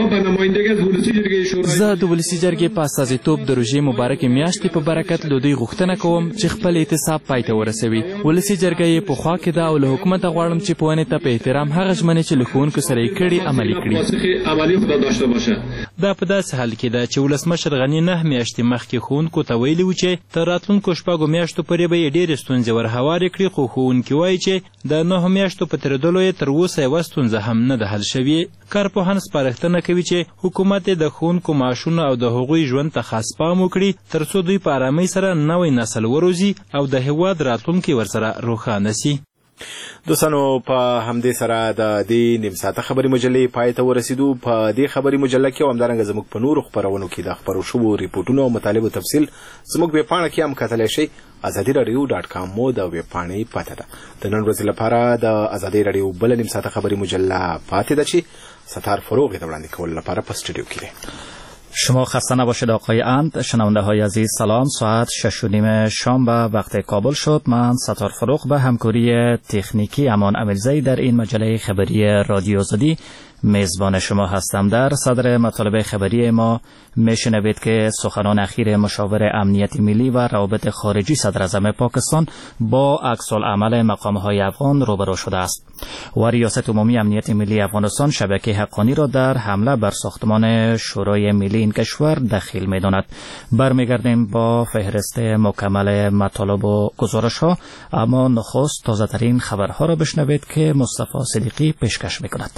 زه د ولسي جرګې په استازیتوب د روژې مبارکې میاشتې په برکت له دوی غوښتنه کوم چې خپل اعتصاب پای ته ورسوي. ولسي جرګه یې په خوا کې ده او له حکومته غواړم چې پوهنې ته په احترام هغه ژمنې چې له ښوونکو سره یې کړي عملي کړي. دا په داسې حال کې ده چې ولسمشر غني نه میاشتې مخکې ښوونکو ته ویلي و چې تر راتلونکو شپږو میاشتو پورې به یې ډېرې ستونزې ور هوارې کړي، خو ښوونکي وایي چې د نهو میاشتو په تېرېدلو یې تر اوسه یوه ستونزه هم نه ده حل شوې. کارپوهان سپارښتنه کوي چې حکومت د ښوونکو معاشونو او د هغوی ژوند ته خاص پام وکړي تر څو دوی په آرامۍ سره نوی نسل وروزي او د هېواد راتلونکی ورسره روښانه سي. دوستانو په همدې سره د دې نیم ساعته خبري مجلې پای ته ورسېدو. په دې خبري مجله کې او همدارنګه زموږ په نورو خپرونو کې د خپرو شوو ریپورټونو او مطالبو تفصیل زموږ ویبپاڼه کې هم کتلی شئ. ازادي راډیو ډاټ کام مو د ویبپاڼې پته ده. د نن ورځې لپاره د ازادي راډیو بله نیم ساعته خبري مجله پاتې ده چې ستار فروغ یې د وړاندې کولو لپاره په استودیو کې دی. شما خسته نباشید آقای اند. شنونده های عزیز سلام. ساعت شش و نیم شام به وقت کابل شد. من ستار فروغ به همکاری تکنیکی امان امیرزی در این مجله خبری رادیو آزادی میزبان شما هستم. در صدر مطالب خبری ما میشنوید که سخنان اخیر مشاور امنیت ملی و روابط خارجی صدر اعظم پاکستان با عکس العمل مقام‌های افغان روبرو شده است و ریاست عمومی امنیت ملی افغانستان شبکه حقانی را در حمله بر ساختمان شورای ملی این کشور دخیل می‌داند. برمیگردیم با فهرست مکمل مطالب و گزارش‌ها، اما نخست تازه‌ترین خبرها را بشنوید که مصطفی صدیقی پیشکش می‌کند.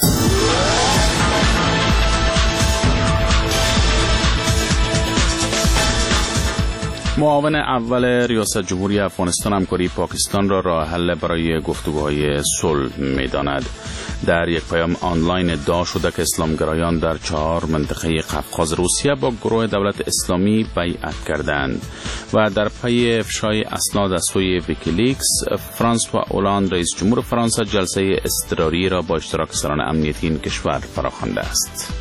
معاون اول ریاست جمهوری افغانستان همکاری پاکستان را راه حل برای گفتگوهای صلح می‌داند. در یک پیام آنلاین ادعا شده که اسلامگرایان در چهار منطقه قفقاز روسیه با گروه دولت اسلامی بیعت کردند و در پی افشای اسناد از سوی ویکیلیکس، فرانسوا اولاند رئیس جمهور فرانسه جلسه اضطراری را با اشتراک سران امنیتی این کشور فراخوانده است.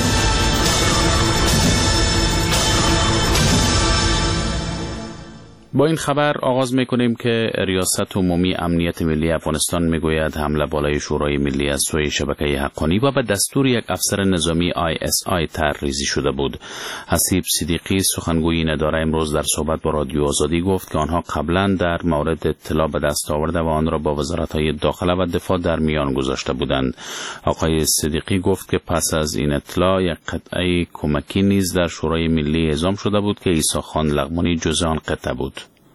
با این خبر آغاز می‌کنیم که ریاست عمومی امنیت ملی افغانستان می‌گوید حمله بالای شورای ملی از سوی شبکه حقانی و به دستور یک افسر نظامی آی اس آی طرح‌ریزی شده بود. حسیب صدیقی سخنگوی این اداره امروز در صحبت با رادیو آزادی گفت که آنها قبلا در مورد اطلاع به دست آورده و آن را با وزارت‌های داخله و دفاع در میان گذاشته بودند. آقای صدیقی گفت که پس از این اطلاع یک قطعه کمکی نیز در شورای ملی اعزام شده بود که عیسی خان لغمانی جزء آن قطعه بود.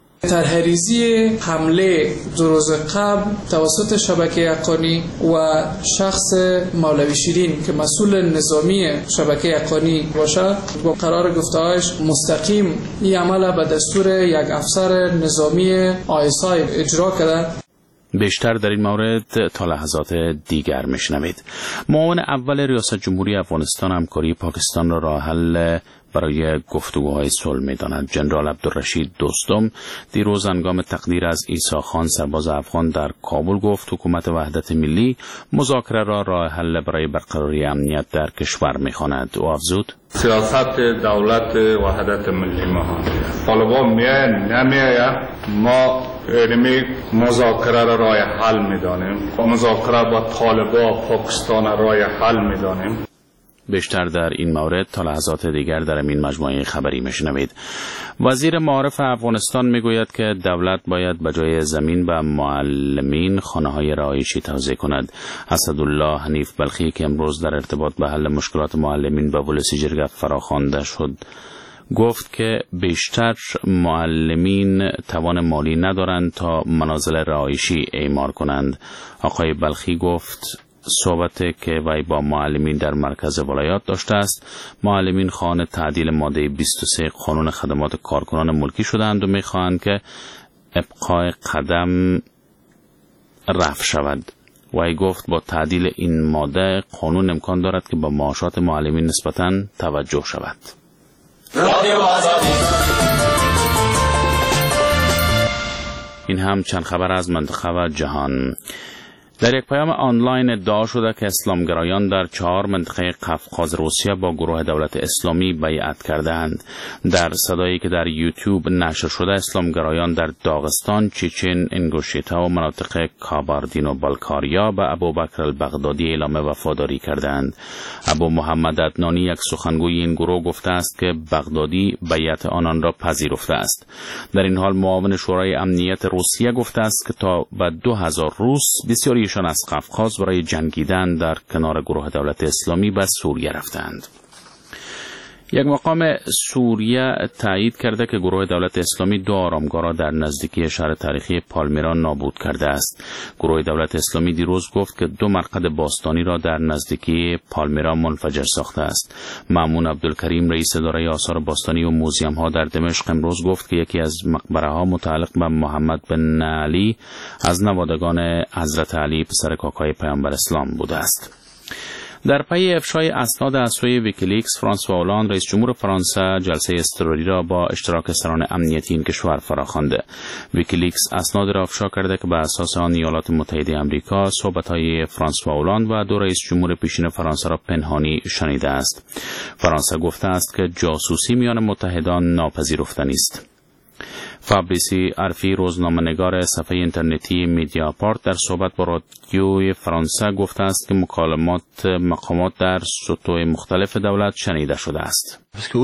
طرح‌ریزی حمله دو روز قبل توسط شبکه حقانی و شخص مولوی شیرین که مسئول نظامی شبکه حقانی باشه با قرار گفته‌هایش مستقیم این عمل به دستور یک افسر نظامی آی اس آی اجرا کرده. بیشتر در این مورد تا لحظات دیگر میشنوید. معاون اول ریاست جمهوری افغانستان همکاری پاکستان را راه حل برای گفتگوهای صلح می‌داند. جنرال عبدالرشید دوستم دیروز هنگام تقدیر از عیسی خان سرباز افغان در کابل گفت حکومت وحدت ملی مذاکره را راه حل برای برقراری امنیت در کشور می‌خواند. او افزود: سیاست دولت وحدت ملی ما طالبان میان نمیاید، ما علمی مذاکره را راه حل می‌دانیم. مذاکره با طالبان پاکستان راه حل می‌دانیم. بیشتر در این مورد تا لحظات دیگر در این مجموعه خبری میشنوید. وزیر معارف افغانستان میگوید که دولت باید به جای زمین به معلمین خانه‌های رهایشی توزیع کند. اسدالله حنیف بلخی که امروز در ارتباط به حل مشکلات معلمین به ولسی جرگه فراخوانده شد گفت که بیشتر معلمین توان مالی ندارند تا منازل رهایشی اعمار کنند. آقای بلخی گفت صحبت که وی با معلمین در مرکز ولایات داشته است، معلمین خواهان تعدیل ماده بیست و سه قانون خدمات کارکنان ملکی شدند و می‌خواهند که ابقای قدم رفع شود. وی گفت با تعدیل این ماده قانون امکان دارد که با معاشات معلمین نسبتاً توجه شود. این هم چند خبر از منطقه و جهان. در یک پیام آنلاین ادعا شده که اسلامگرایان در چهار منطقه قفقاز روسیه با گروه دولت اسلامی بیعت کردند. در صدایی که در یوتیوب نشر شده، اسلامگرایان در داغستان، چچن، انگوشیتا و مناطق کاباردین و بالکاریا به ابوبکر البغدادی اعلام وفاداری کردند. ابو محمد عدنانی، یک سخنگوی این گروه، گفته است که بغدادی بیعت آنان را پذیرفته است. در این حال معاون شورای امنیت روسیه گفته است که تا به دو هزار روس بسیاری ایشان از قفقاز برای جنگیدن در کنار گروه دولت اسلامی به سوریه رفتند. یک مقام سوریه تایید کرده که گروه دولت اسلامی دو آرامگاه را در نزدیکی شهر تاریخی پالمیرا نابود کرده است. گروه دولت اسلامی دیروز گفت که دو مرقد باستانی را در نزدیکی پالمیرا منفجر ساخته است. مامون عبدالکریم رئیس اداره آثار باستانی و موزیم ها در دمشق امروز گفت که یکی از مقبره ها متعلق به محمد بن علی از نوادگان حضرت علی پسر کاکای پیامبر اسلام بوده است. در پی افشای اسناد از سوی ویکیلیکس، فرانسوا اولاند رئیس جمهور فرانسه جلسه اضطراری را با اشتراک سران امنیتی این کشور فراخوانده. ویکیلیکس اسناد را افشا کرده که به اساس آن ایالات متحده آمریکا صحبت‌های فرانسوا اولاند و دو رئیس جمهور پیشین فرانسه را پنهانی شنیده است. فرانسه گفته است که جاسوسی میان متحدان ناپذیرفتنی است. فابریسی عرفی روزنامه‌نگار صفحه اینترنتی میدیاپارت در صحبت با رادیوی فرانسه گفته است که مکالمات مقامات در سطوح مختلف دولت شنیده شده است.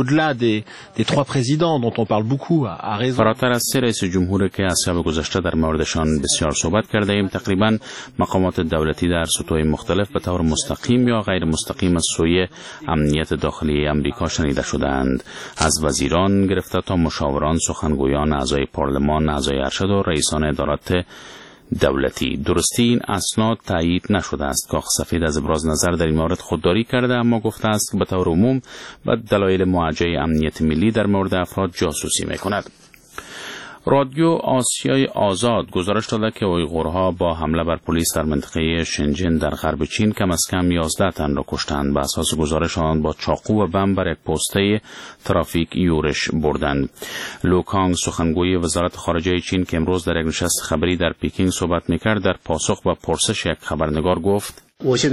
فراتر از سه رئیس جمهور که از شب گذشته در موردشان بسیار صحبت کرده ایم، تقریبا مقامات دولتی در سطوح مختلف به طور مستقیم یا غیر مستقیم از سوی امنیت داخلی امریکا شنیده شدند، از وزیران گرفته تا مشاوران، سخنگویان، اعضای پارلمان، اعضای ارشد و رئیسان ادارات دولتی. درستی این اسناد تایید نشده است. کاخ سفید از ابراز نظر در این مورد خودداری کرده، اما گفته است که به طور عموم به دلایل موجه امنیت ملی در مورد افراد جاسوسی می‌کند. رادیو آسیای آزاد گزارش داده که اویغورها با حمله بر پلیس در منطقه شنجن در غرب چین کم از کم یازده تن را کشتند. به اساس گزارش آن با چاقو و بم بر یک پوسته ترافیک یورش بردند. لو کانگ سخنگوی وزارت خارجه چین که امروز در یک نشست خبری در پکینگ صحبت می‌کرد، در پاسخ به پرسش یک خبرنگار گفت: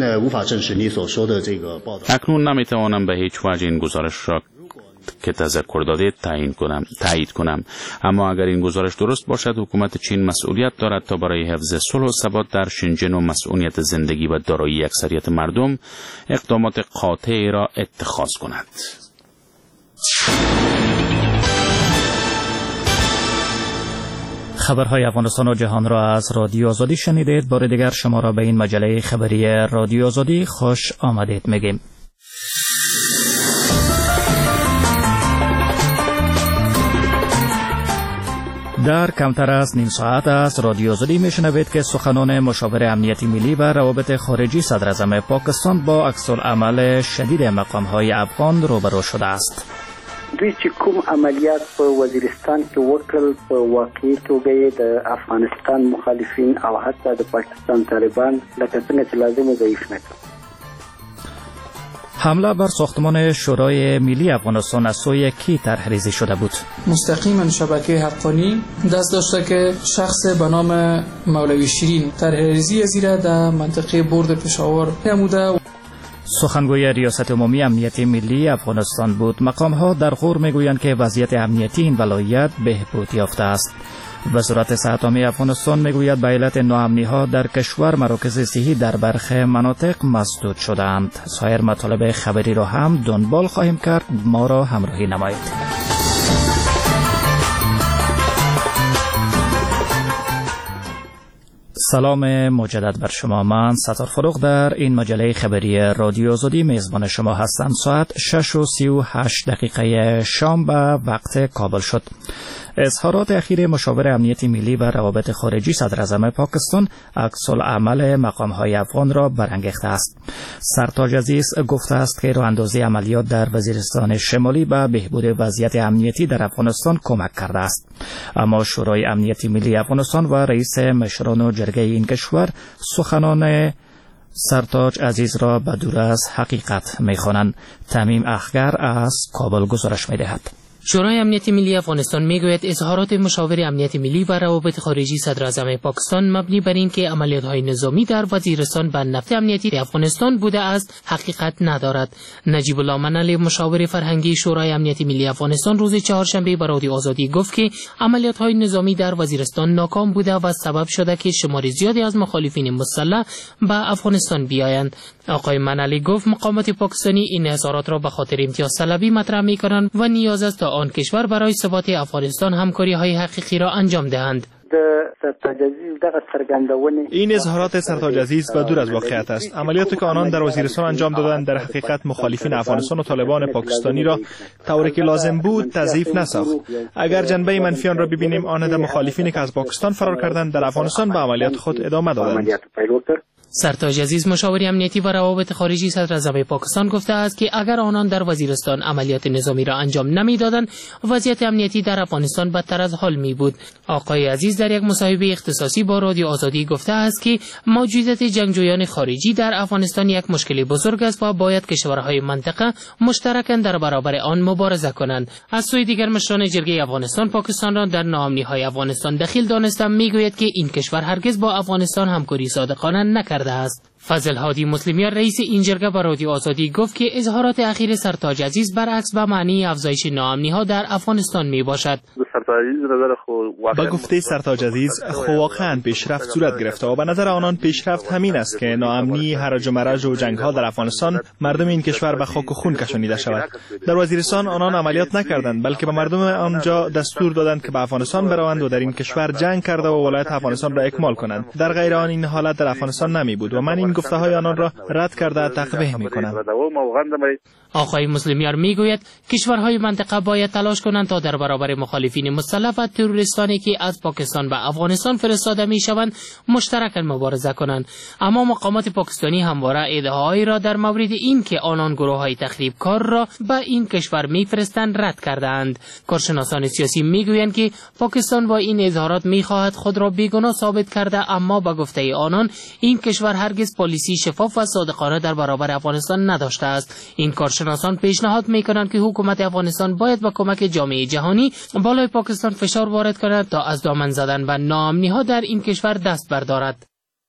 اکنون نمی‌توانم به هیچ وجه این گزارش را که تذکر داده تعیین کنم تایید کنم، اما اگر این گزارش درست باشد، حکومت چین مسئولیت دارد تا برای حفظ صلح و ثبات در شنجن و مسئولیت زندگی و دارایی اکثریت مردم اقدامات قاطعی را اتخاذ کند. خبرهای افغانستان و جهان را از رادیو آزادی شنیدید. بار دیگر شما را به این مجله خبری رادیو آزادی خوش آمدید میگیم. در کمتر از نیم ساعت از رادیو آزادی میشنوید که سخنان مشاور امنیتی ملی و روابط خارجی صدراعظم پاکستان با عکس‌العمل شدید مقام‌های افغان روبرو شده است. دوی چې کوم عملیات په وزیرستان کې وکړل په واقعي توګه د افغانستان مخالفین او حتی د پاکستان طالبان لکه څنګه چې لازم و ضعیف نکړل. حمله بر ساختمان شورای ملی افغانستان از سوی کی طرح‌ریزی شده بود؟ مستقیما شبکه حقانی دست داشته که شخص به نام مولوی شیرین طرح‌ریزی زیر در منطقه برد پشاور نموده. سخنگوی ریاست عمومی امنیت ملی افغانستان بود. مقام‌ها در غور میگویند که وضعیت امنیتی این ولایت بهبود یافته است. وزارت صحت عامه افغانستان میگوید به علت ناامنی‌ها در کشور مراکز صحی در برخی مناطق مسدود شدند. سایر مطالب خبری را هم دنبال خواهیم کرد. ما را همراهی نمایید. سلام مجدد بر شما. من ستار فروغ در این مجله خبری رادیو آزادی میزبان شما هستم. ساعت شش و سی و هشت دقیقه شام به وقت کابل شد. اظهارات اخیر مشاور امنیتی ملی و روابط خارجی صدراعظم پاکستان عکس‌العمل مقام‌های افغان را برانگیخته است. سرتاج عزیز گفته است که راه‌اندازی عملیات در وزیرستان شمالی به بهبود وضعیت امنیتی در افغانستان کمک کرده است. اما شورای امنیتی ملی افغانستان و رئیس مشران جرگه این کشور سخنان سرتاج عزیز را به دور از حقیقت می‌خوانند. تمیم اخگر از کابل گزارش می‌دهد. شورای امنیتی ملی افغانستان میگوید اظهارات مشاور امنیتی ملی و روابط خارجی صدراعظم پاکستان مبنی بر این که عملیات‌های نظامی در وزیرستان به نفع امنیتی افغانستان بوده است حقیقت ندارد. نجیب الله منالی مشاور فرهنگی شورای امنیتی ملی افغانستان روز چهارشنبه به رادیو آزادی گفت که عملیات‌های نظامی در وزیرستان ناکام بوده و سبب شده که شمار زیادی از مخالفین مسلح به افغانستان بیایند. آقای منالی گفت مقامات پاکستانی این اظهارات را به خاطر امتیاز طلبی مطرح می‌کنند و نیاز است تا آن کشور برای ثبات افغانستان همکاری‌های حقیقی را انجام دهند. این اظهارات سرتاج عزیز و دور از واقعیت است. عملیاتی که آنان در وزیرستان انجام دادند در حقیقت مخالفین افغانستان و طالبان پاکستانی را طوری که لازم بود تضعیف نساخت. اگر جنبه منفی آن را ببینیم، آن مخالفینی که از پاکستان فرار کردند در افغانستان به عملیات خود ادامه دادند. سرتاج عزیز مشاور امنیتی و روابط خارجی صدراعظم پاکستان گفته است که اگر آنان در وزیرستان عملیات نظامی را انجام نمیدادند، وضعیت امنیتی در افغانستان بدتر از حال می بود. آقای عزیز در یک مصاحبه اختصاصی با رادیو آزادی گفته است که موجودیت جنگجویان خارجی در افغانستان یک مشکل بزرگ است و باید کشورهای منطقه مشترکاً در برابر آن مبارزه کنند. از سوی دیگر مشران جرگه افغانستان پاکستان را در ناامنی‌های افغانستان دخیل دانسته میگوید که این کشور هرگز با افغانستان همکاری صادقانه نکرده است. فضل هادی مسلمیان رئیس این جرگه با رادیو آزادی گفت که اظهارات اخیر سرتاج عزیز برعکس به معنی افزایش ناامنی‌ها در افغانستان می باشد. با گفته سرتاج عزیز خو واقعا پیشرفت صورت گرفته و به نظر آنان پیشرفت همین است که ناامنی، هرج و مرج و جنگ‌ها در افغانستان مردم این کشور به خاک و خون کشانیده شود. در وزیرستان آنان عملیات نکردند، بلکه به مردم آنجا دستور دادند که به افغانستان بروند و در این کشور جنگ کرده و ولایت افغانستان را اکمال کنند. در غیر آن این حالت در افغانستان نمی بود و من این گفته های آنان را رد کرده تقبیح می کنم. آقای مسلمیار میگوید کشورهای منطقه باید تلاش کنند تا در برابر مخالفین مسلح و تروریستانی که از پاکستان به افغانستان فرستاده می شوند مشترکاً مبارزه کنند. اما مقامات پاکستانی همواره ادعاهایی را در مورد این که آنان گروه‌های تخریبکار را به این کشور میفرستند رد کردند. کارشناسان سیاسی میگویند که پاکستان با این اظهارات میخواهد خود را بیگناه ثابت کرده، اما با گفته آنان این کشور هرگز پالیسی شفاف و صادقانه در برابر افغانستان نداشته است. این کارشناسان پیشنهاد میکنند که حکومت افغانستان باید با کمک جامعه جهانی بالای پاکستان فشار وارد کند تا از دامن زدن و ناامنی‌ها در این کشور دست بردارد.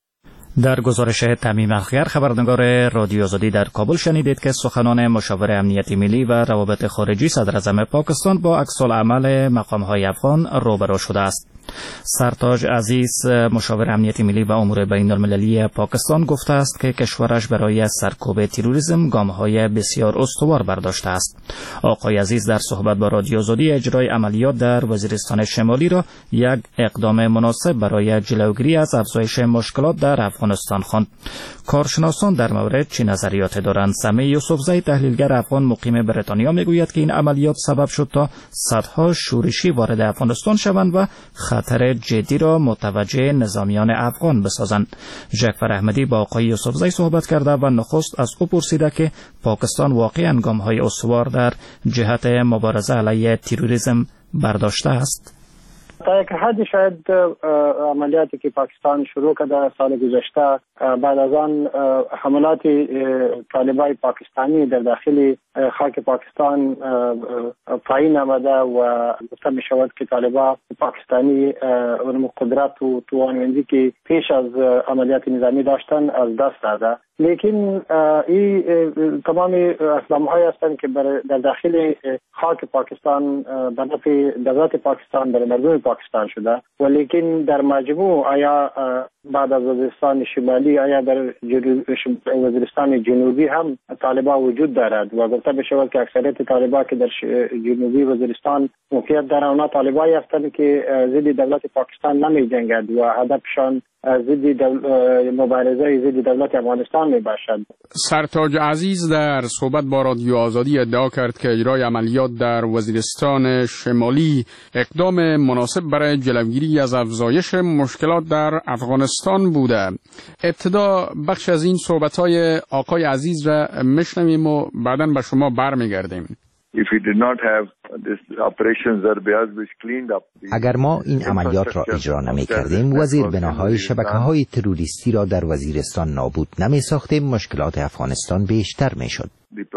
در گزارش تمیم اخیر خبرنگار رادیو آزادی در کابل شنیدید که سخنان مشاور امنیتی ملی و روابط خارجی صدراعظم پاکستان با عکس‌العمل مقام‌های افغان روبرو شده است. سرتاج عزیز مشاور امنیتی ملی و امور بین المللی پاکستان گفته است که کشورش برای سرکوب تروریسم گام‌های بسیار استوار برداشته است. آقای عزیز در صحبت با رادیو آزادی اجرای عملیات در وزیرستان شمالی را یک اقدام مناسب برای جلوگیری از افزایش مشکلات در افغانستان خواند. کارشناسان در مورد چه نظریات دارند؟ سمیع یوسفزی تحلیلگر افغان مقیم بریتانیا میگوید که این عملیات سبب شد تا صدها شورشی وارد افغانستان شوند و خطر جدی را متوجه نظامیان افغان بسازند. جعفر احمدی با آقای یوسفزی صحبت کرده و نخست از او پرسیده که پاکستان واقعاً گام‌های استوار در جهت مبارزه علیه تروریسم برداشته است. تا یک حدی شاید عملیاتی که پاکستان شروع کرده سال گذشته بعد از آن حملات طالبای پاکستانی در داخل خاک پاکستان پایین آمده و گفته می شود که طالبا پاکستانی اون قدرت و توانمندی که پیش از عملیات نظامی داشتن از دست داده. لیکن این تمام اقدام‌هایی هستند که در داخل خاک پاکستان به نفع دولت پاکستان برای مردم پاکستان شده، ولیکن در مجموع آیا بعد از وزیرستان شمالی آیا در وزیرستان جنوبی هم طالبان وجود دارد و گفته بشود که اکثریت طالبان که در جنوبی وزیرستان موقعیت دارند اونا طالبانی هستند که ضد دولت پاکستان نمی جنگند و هدفشان ضد مبارزه ضد دولت افغانستان می باشد. سرتاج عزیز در صحبت با رادیو آزادی ادعا کرد که اجرای عملیات در وزیرستان شمالی اقدام مناسب برای جلوگیری از افزایش مشکلات در افغانستان بوده. ابتدا بخش از این صحبت‌های آقای عزیز را میشنویم و بعداً به شما برمیگردیم. اگر ما این عملیات را اجرا نمی کردیم، وزیر بناهای شبکه های تروریستی را در وزیرستان نابود نمی ساختیم، مشکلات افغانستان بیشتر می شد.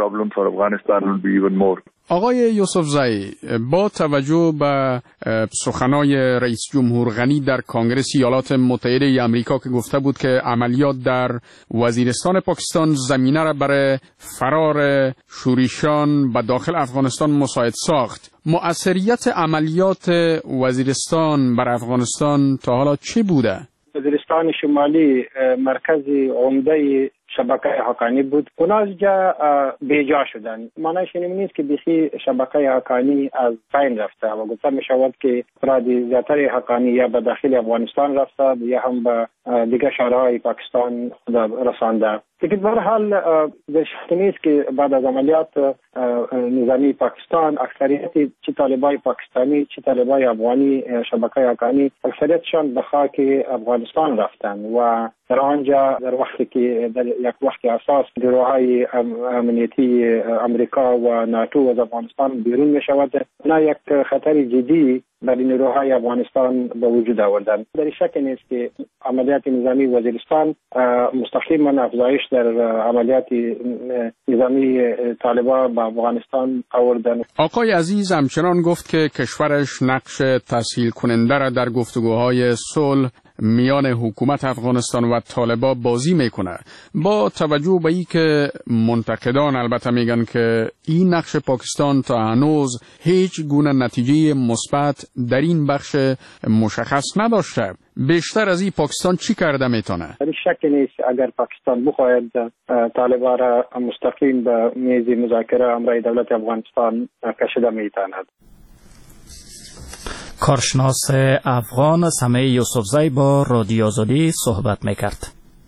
آقای یوسفزی، با توجه به سخنای رئیس جمهور غنی در کنگره ایالات متحده آمریکا که گفته بود که عملیات در وزیرستان پاکستان زمینه را برای فرار شورشیان به داخل افغانستان مساعد ساخت، مؤثریت عملیات وزیرستان بر افغانستان تا حالا چه بوده؟ وزیرستان شمالی مرکز عمده شبکه حقانی بود. اونا از جا بیجا شدن. معنیش این نیست که بیخی شبکه حقانی از بین رفته و گفته می شود که افراد زیاتر حقانی یا به داخل افغانستان رفته یا هم به دیگه شهرهای پاکستان رسانده. لیکن به هر حال در شک نیست که بعد از عملیات نظامی پاکستان اکثریت چه طالبای پاکستانی چه طالبای افغانی شبکه حقانی اکثریتشان به خاک افغانستان رفتن و در آنجا در وقتی که در یک وقت اساس نیروهای امنیتی امریکا و ناتو از افغانستان بیرون می شود، نه یک خطر جدی برای نیروهای افغانستان به وجود آوردن. در شک نیست که عملیات نظامی وزیرستان مستقیما افزایش در عملیات نظامی طالبان به افغانستان آوردن. آقای عزیز همچنان گفت که کشورش نقش تسهیل کننده را در گفتگوهای صلح میان حکومت افغانستان و طالبان بازی میکنه. با توجه به این که منتقدان البته میگن که این نقش پاکستان تا هنوز هیچ گونه نتیجه مثبت در این بخش مشخص نداشته، بیشتر از این پاکستان چی کرده میتونه؟ هیچ شک نیست اگر پاکستان بخواهد طالبان را مستقیم به میز مذاکره همراه دولت افغانستان کشیده میتواند. کارشناس افغان سمیع یوسفزی با رادیو آزادی صحبت میکرد.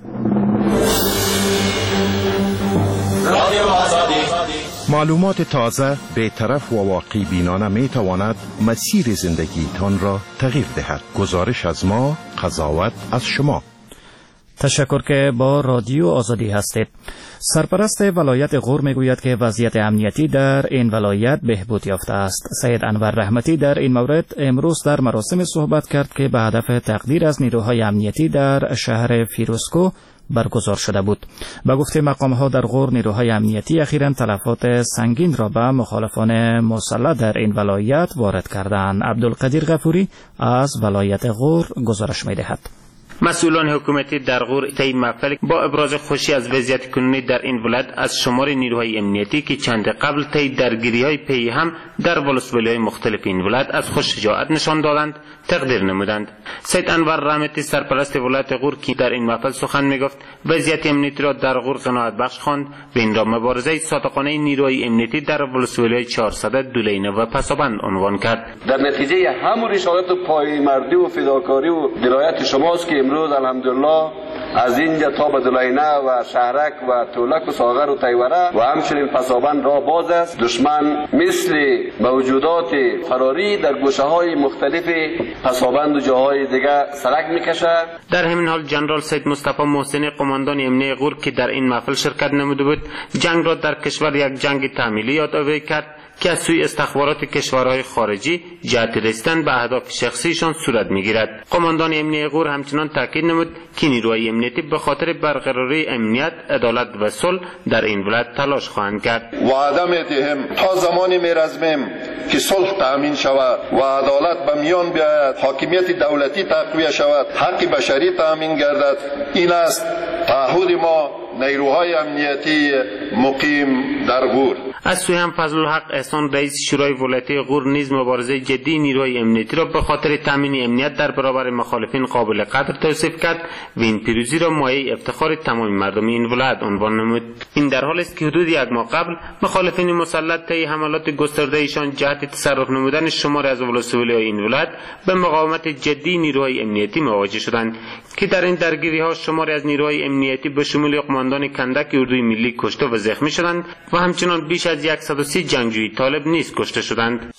معلومات تازه، بی‌طرف و واقعی بینانه می تواند مسیر زندگیتان را تغییر دهد. گزارش از ما، قضاوت از شما. تشکر که با رادیو آزادی هستید. سرپرست ولایت غور میگوید که وضعیت امنیتی در این ولایت بهبود یافته است. سید انور رحمتی در این مورد امروز در مراسم صحبت کرد که به هدف تقدیر از نیروهای امنیتی در شهر فیروزکو برگزار شده بود. با گفته مقام‌ها در غور نیروهای امنیتی اخیراً تلفات سنگین را به مخالفان مسلح در این ولایت وارد کردند. عبدالقدیر غفوری از ولایت غور گزارش می‌دهد. مسئولان حکومتی در غور طی محفل با ابراز خوشی از وضعیت کنونی در این ولایت از شمار نیروهای امنیتی که چند قبل طی درگیری‌های پی هم در ولسوالی‌های مختلف این ولایت از خود شجاعت نشان دادند تقدیر نمودند. سید انور رحمتی سرپرست ولایت غور که در این محفل سخن میگفت وضعیت امنیتی را در غور قناعت بخش خواند و این را مبارزه صادقانه نیروهای امنیتی در ولسوالی‌های چهارصد دولینه و پسابند عنوان کرد. در نتیجه همون رسالت و پایمردی و فداکاری و درایت شماست که امروز الحمدلله از اینجا تا به دولینه و شهرک و تولک و ساغر و تیوره و همچنین پسابند را باز است. دشمن مثل موجودات فراری در گوشه های مختلف پسابند و جاهای دیگه سرک میکشد. در همین حال جنرال سید مصطفی محسنی قماندان امنیتی غور که در این محفل شرکت نموده بود جنگ را در کشور یک جنگ تعمیلی یادآوری کرد که از سوی استخبارات کشورهای خارجی جهت رسیدن به اهداف شخصیشان صورت میگیرد. قماندان امنیتی غور همچنان تاکید نمود که نیروهای امنیتی به خاطر برقراری امنیت، عدالت و صلح در این ولایت تلاش خواهند کرد. وعده می‌دهیم تا زمانی می‌رزمیم که صلح تامین شود و عدالت به میان بیاید، حاکمیت دولتی تقویت شود، حق بشری تامین گردد. این است تعهد ما نیروهای امنیتی مقیم در غور. از سوی هم فضل الحق احسان رئیس شورای ولایتی غور نیز مبارزه جدی نیروهای امنیتی را به خاطر تامین امنیت در برابر مخالفین قابل قدر توصیف کرد و این پیروزی را مایه افتخار تمام مردم این ولایت عنوان نمود. این در حالی است که حدود یک ماه قبل مخالفین مسلح طی حملات گسترده ایشان جهت تصرف نمودن شمار از ولسوالی‌های این ولایت به مقاومت جدی نیروهای امنیتی مواجه شدند که در این درگیری‌ها شماری از نیروهای امنیتی به شمول قماندان کندک اردوی ملی کشته و زخمی شدند و همچنان بیش از صد و سی جنگجوی طالب نیز کشته شدند.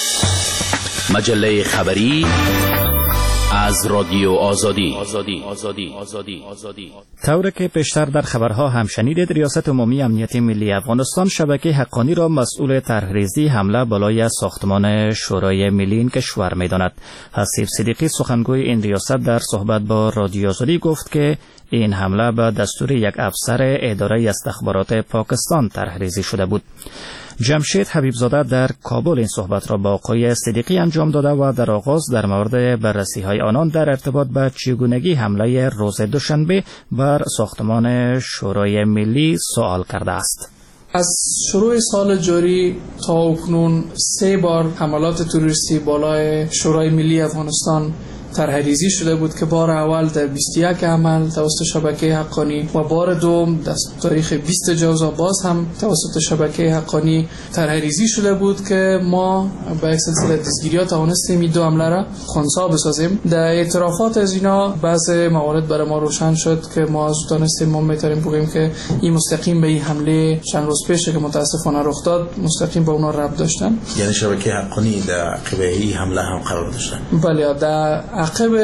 مجله خبری از رادیو آزادی. آزادی. آزادی. آزادی. آزادی. طوری که پیشتر در خبرها هم شنیدید، ریاست عمومی امنیت ملی افغانستان شبکه حقانی را مسئول طرحریزی حمله بالای ساختمان شورای ملی این کشور می‌داند. حسیب صدیقی سخنگوی این ریاست در صحبت با رادیو آزادی گفت که این حمله به دستور یک افسر اداره استخبارات پاکستان طرحریزی شده بود. جمشید حبیبزاده در کابل این صحبت را با آقای صدیقی انجام داده و در آغاز در مورد بررسی‌های آنان در ارتباط به چگونگی حمله روز دوشنبه بر ساختمان شورای ملی سوال کرده است. از شروع سال جاری تا اکنون سه بار حملات تروریستی بالای شورای ملی افغانستان طرح‌ریزی شده بود که بار اول در بیست و یک عمل توسط شبکه حقانی و بار دوم در تاریخ بیست جوزا باز هم توسط شبکه حقانی طرح‌ریزی شده بود که ما با یک سلسله دستگیری‌ها توانستیم این دو عمله را خنثی بسازیم. در اعترافات از اینا بعض موارد برای ما روشن شد که ما توانستیم ما میتونیم بگیم که این مستقیم به این حمله چند روز پیش که متاسفانه رخ داد مستقیم به اونا ربط داشتن. یعنی شبکه حقانی در عقب این حمله هم قرار داشتن؟ بله، در عقب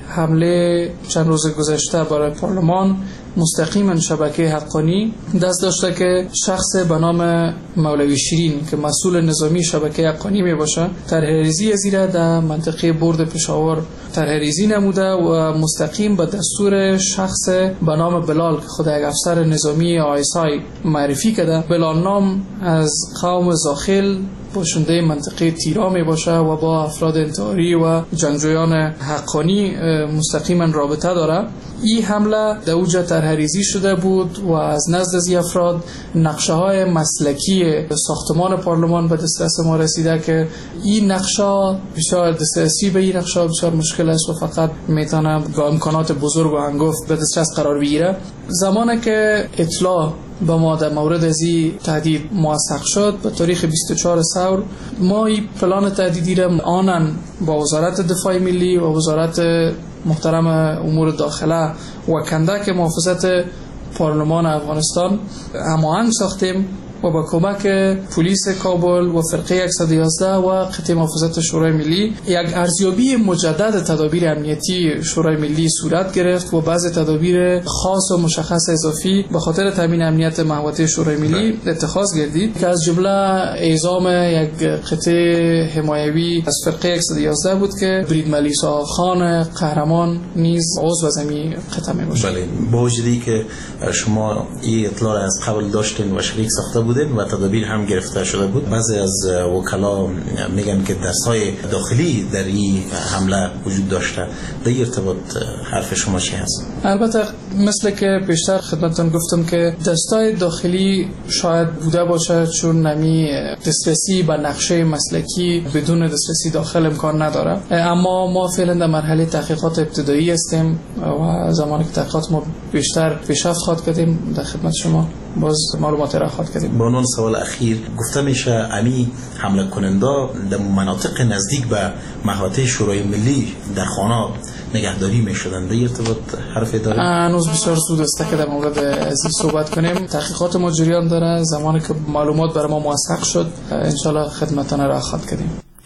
حمله چند روز گذشته برای پارلمان مستقیما شبکه حقانی دست داشته که شخص به نام مولوی شیرین که مسئول نظامی شبکه حقانی می باشه طرح‌ریزی زیرا در منطقه برد پشاور طرح‌ریزی نموده و مستقیم به دستور شخص به نام بلال که خود یک افسر نظامی آیسای معرفی کرده. بلال نام از قوم زاخل باشنده منطقه تیرا می باشه و با افراد انتحاری و جنگجویان حقانی مستقیما رابطه داره. این حمله در اوج طرح‌ریزی شده بود و از نزد از افراد نقشه های مسلکی ساختمان پارلمان به دسترس ما رسیده که این نقشه بسیار دسترسی به این نقشه بسیار مشکل است و فقط میتونه با امکانات بزرگ و هنگفت به دسترس قرار بگیره. زمانی که اطلاع با ما در مورد از این تهدید موثق شد به تاریخ بیست و چهار سور ما این پلان تهدیدی را آنن با وزارت دفاع ملی و وزارت محترم امور داخله و کندک محافظت پارلمان افغانستان هماهنگ ساختیم و با کمک پلیس کابل و فرقه صد و یازده و قطعه محافظت شورای ملی یک ارزیابی مجدد تدابیر امنیتی شورای ملی صورت گرفت و بعض تدابیر خاص و مشخص اضافی به خاطر تامین امنیت محوطه شورای ملی اتخاذ گردید که از جمله اعزام یک قطعه حمایوی از فرقه صد و یازده بود که برید ملیسا خان قهرمان نیز عضو از این قطعه می باشد. بله، با وجودی که شما این اطلاع از قبل داشتین و شریک ساخته بودین و تدابیر هم گرفته شده بود، بعضی از وکلا میگن که دستای داخلی در این حمله وجود داشته. در ارتباط حرف شما چی هست؟ البته مثل که پیشتر خدمتتون گفتم که دستای داخلی شاید بوده باشه چون نمی دسترسی به نقشه مسلکی بدون دسترسی داخل امکان نداره، اما ما فعلا در مرحله تحقیقات ابتدایی هستیم و زمانی که تحقیقات ما بیشتر پیشرفت خواهد کردیم در خدمت شما باز معلومات را خواهد کردیم. با عنوان سوال اخیر گفته میشه امی حمله کننده در مناطق نزدیک به محوطه شورای ملی در خانه نگهداری میشدن. به ارتباط حرف داریم؟ هنوز بسیار زود است که در مورد از این صحبت کنیم. تحقیقات ما جریان داره. زمانی که معلومات برای ما موثق شد انشالله خدمتتان را خواهد کردیم.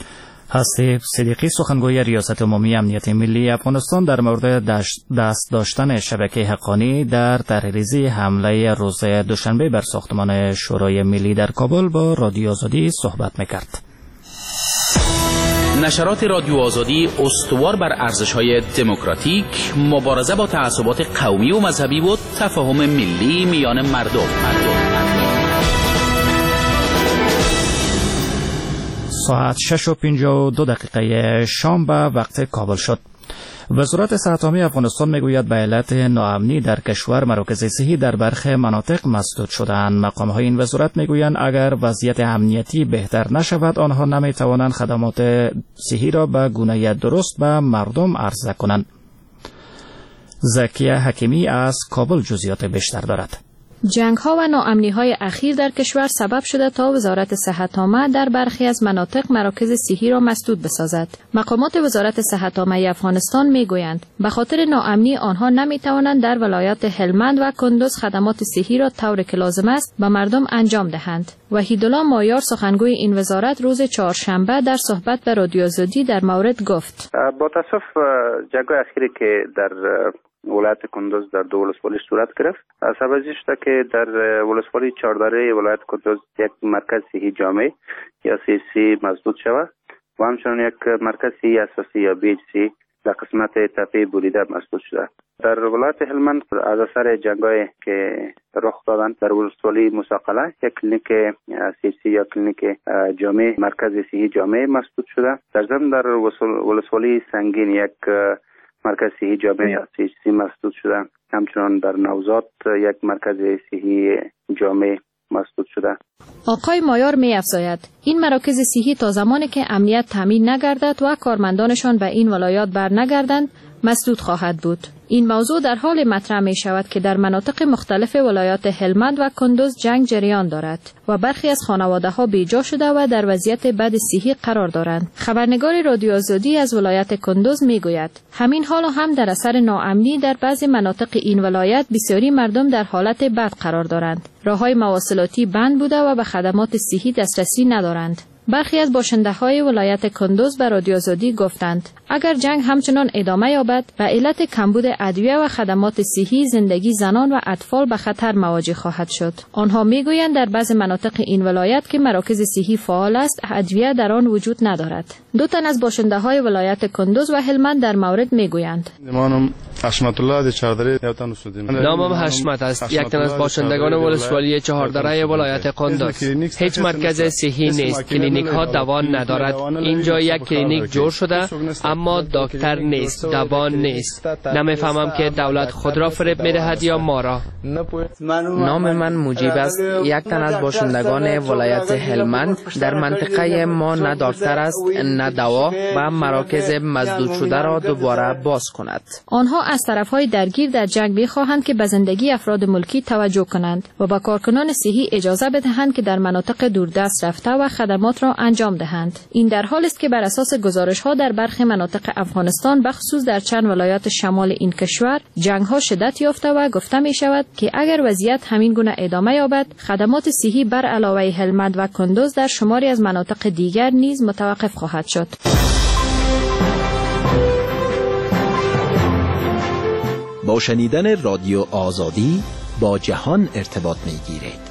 هستی صدیقی سخنگوی ریاست عمومی امنیت ملی افغانستان در مورد دست داشتن شبکه حقانی در طرح‌ریزی حمله روز دوشنبه بر ساختمان شورای ملی در کابل با رادیو آزادی صحبت میکرد. نشرات رادیو آزادی استوار بر ارزش‌های دموکراتیک، مبارزه با تعصبات قومی و مذهبی و تفاهم ملی میان مردم. مردم. ساعت شش و پنجاه و دو دقیقه شام به وقت کابل شد. وزارت صحت عامه افغانستان میگوید به علت ناامنی در کشور مراکز صحی در برخی مناطق مسدود شدند. مقام‌های این وزارت میگویند اگر وضعیت امنیتی بهتر نشود آنها نمیتوانند خدمات صحی را به گونه درست به مردم عرضه کنند. زکیه حکیمی از کابل جزئیات بیشتر دارد. جنگ ها و ناامنی های اخیر در کشور سبب شده تا وزارت صحت عامه در برخی از مناطق مراکز صحی را مسدود بسازد. مقامات وزارت صحت عامه افغانستان میگویند به خاطر ناامنی آنها نمیتوانند در ولایات هلمند و کندوز خدمات صحی را طوری که لازم است به مردم انجام دهند. وحیدالله مایار سخنگوی این وزارت روز چهارشنبه در صحبت به رادیو آزادی در مورد گفت: با تاسف جنگ اخیری که در ولایت کندوز در دو ولسوالی صورت گرفت سبب شده که در ولسوالی چهاردره ولایت کندوز یک مرکز صحی جامع یا سی سی مسدود شود و همچنین یک مرکز صحی اساسی یا بی اچ سی در قسمت تپه بریده مسدود شده. در ولایت هلمند از اثر جنگایی که رخ دادند در ولسوالی مساقله یک کلینیک سی سی یا کلینیک جامع مرکز صحی جامع مسدود شده. در ضمن در ولسوالی سنگین یک مرکز صحی جامع یا سی سی مسدود شده. همچنان در نوزاد یک مرکز صحی جامع مسدود شده. آقای مایار می افزاید این مراکز صحی تا زمانی که امنیت تامین نگردد و کارمندانشان به این ولایات بر نگردند مسدود خواهد بود. این موضوع در حال مطرح می شود که در مناطق مختلف ولایات هلمند و کندوز جنگ جریان دارد و برخی از خانواده ها بیجا شده و در وضعیت بد صحی قرار دارند. خبرنگار رادیو آزادی از ولایت کندوز می گوید همین حال هم در اثر ناامنی در بعضی مناطق این ولایت بسیاری مردم در حالت بد قرار دارند. راههای مواصلاتی بند بوده و به خدمات صحی دسترسی ندارند. برخی از باشنده‌های ولایت کندوز به رادیو آزادی گفتند اگر جنگ همچنان ادامه یابد به علت کمبود ادویه و خدمات صحی زندگی زنان و اطفال به خطر مواجه خواهد شد. آنها میگویند در بعضی مناطق این ولایت که مراکز صحی فعال است ادویه در آن وجود ندارد. دو تن از باشنده‌های ولایت کندوز و هلمند در مورد میگویند نامم حشمت الله چهاردره یوتن سودیم. نامم حشمت است. یک تن از باشندگان ولسوالی چهاردره ولایت کندوز. هیچ مرکز صحی نیست. کلینیک ها دوا ندارد. اینجا یک کلینیک جور شده اما دکتر نیست، دوا نیست. نمیفهمم که دولت خود را فریب میدهد یا ما را. نام من مجیب است. یک تن از باشندگان ولایت هلمند. در منطقه ما نه دکتر است نه دوا و مراکز مسدود شده را دوباره باز کند. آنها از طرفهای درگیر در جنگ می‌خواهند که به زندگی افراد ملکی توجه کنند و به کارکنان صحی اجازه بدهند که در مناطق دوردست رفته و خدمات را انجام دهند. این در حالی است که بر اساس گزارش‌ها در برخی مناطق افغانستان بخصوص در چند ولایات شمال این کشور جنگ‌ها شدت یافته و گفته می‌شود که اگر وضعیت همین گونه ادامه یابد خدمات صحی بر علاوه هلمند و کندوز در شماری از مناطق دیگر نیز متوقف خواهد شد. با شنیدن رادیو آزادی با جهان ارتباط می‌گیرید.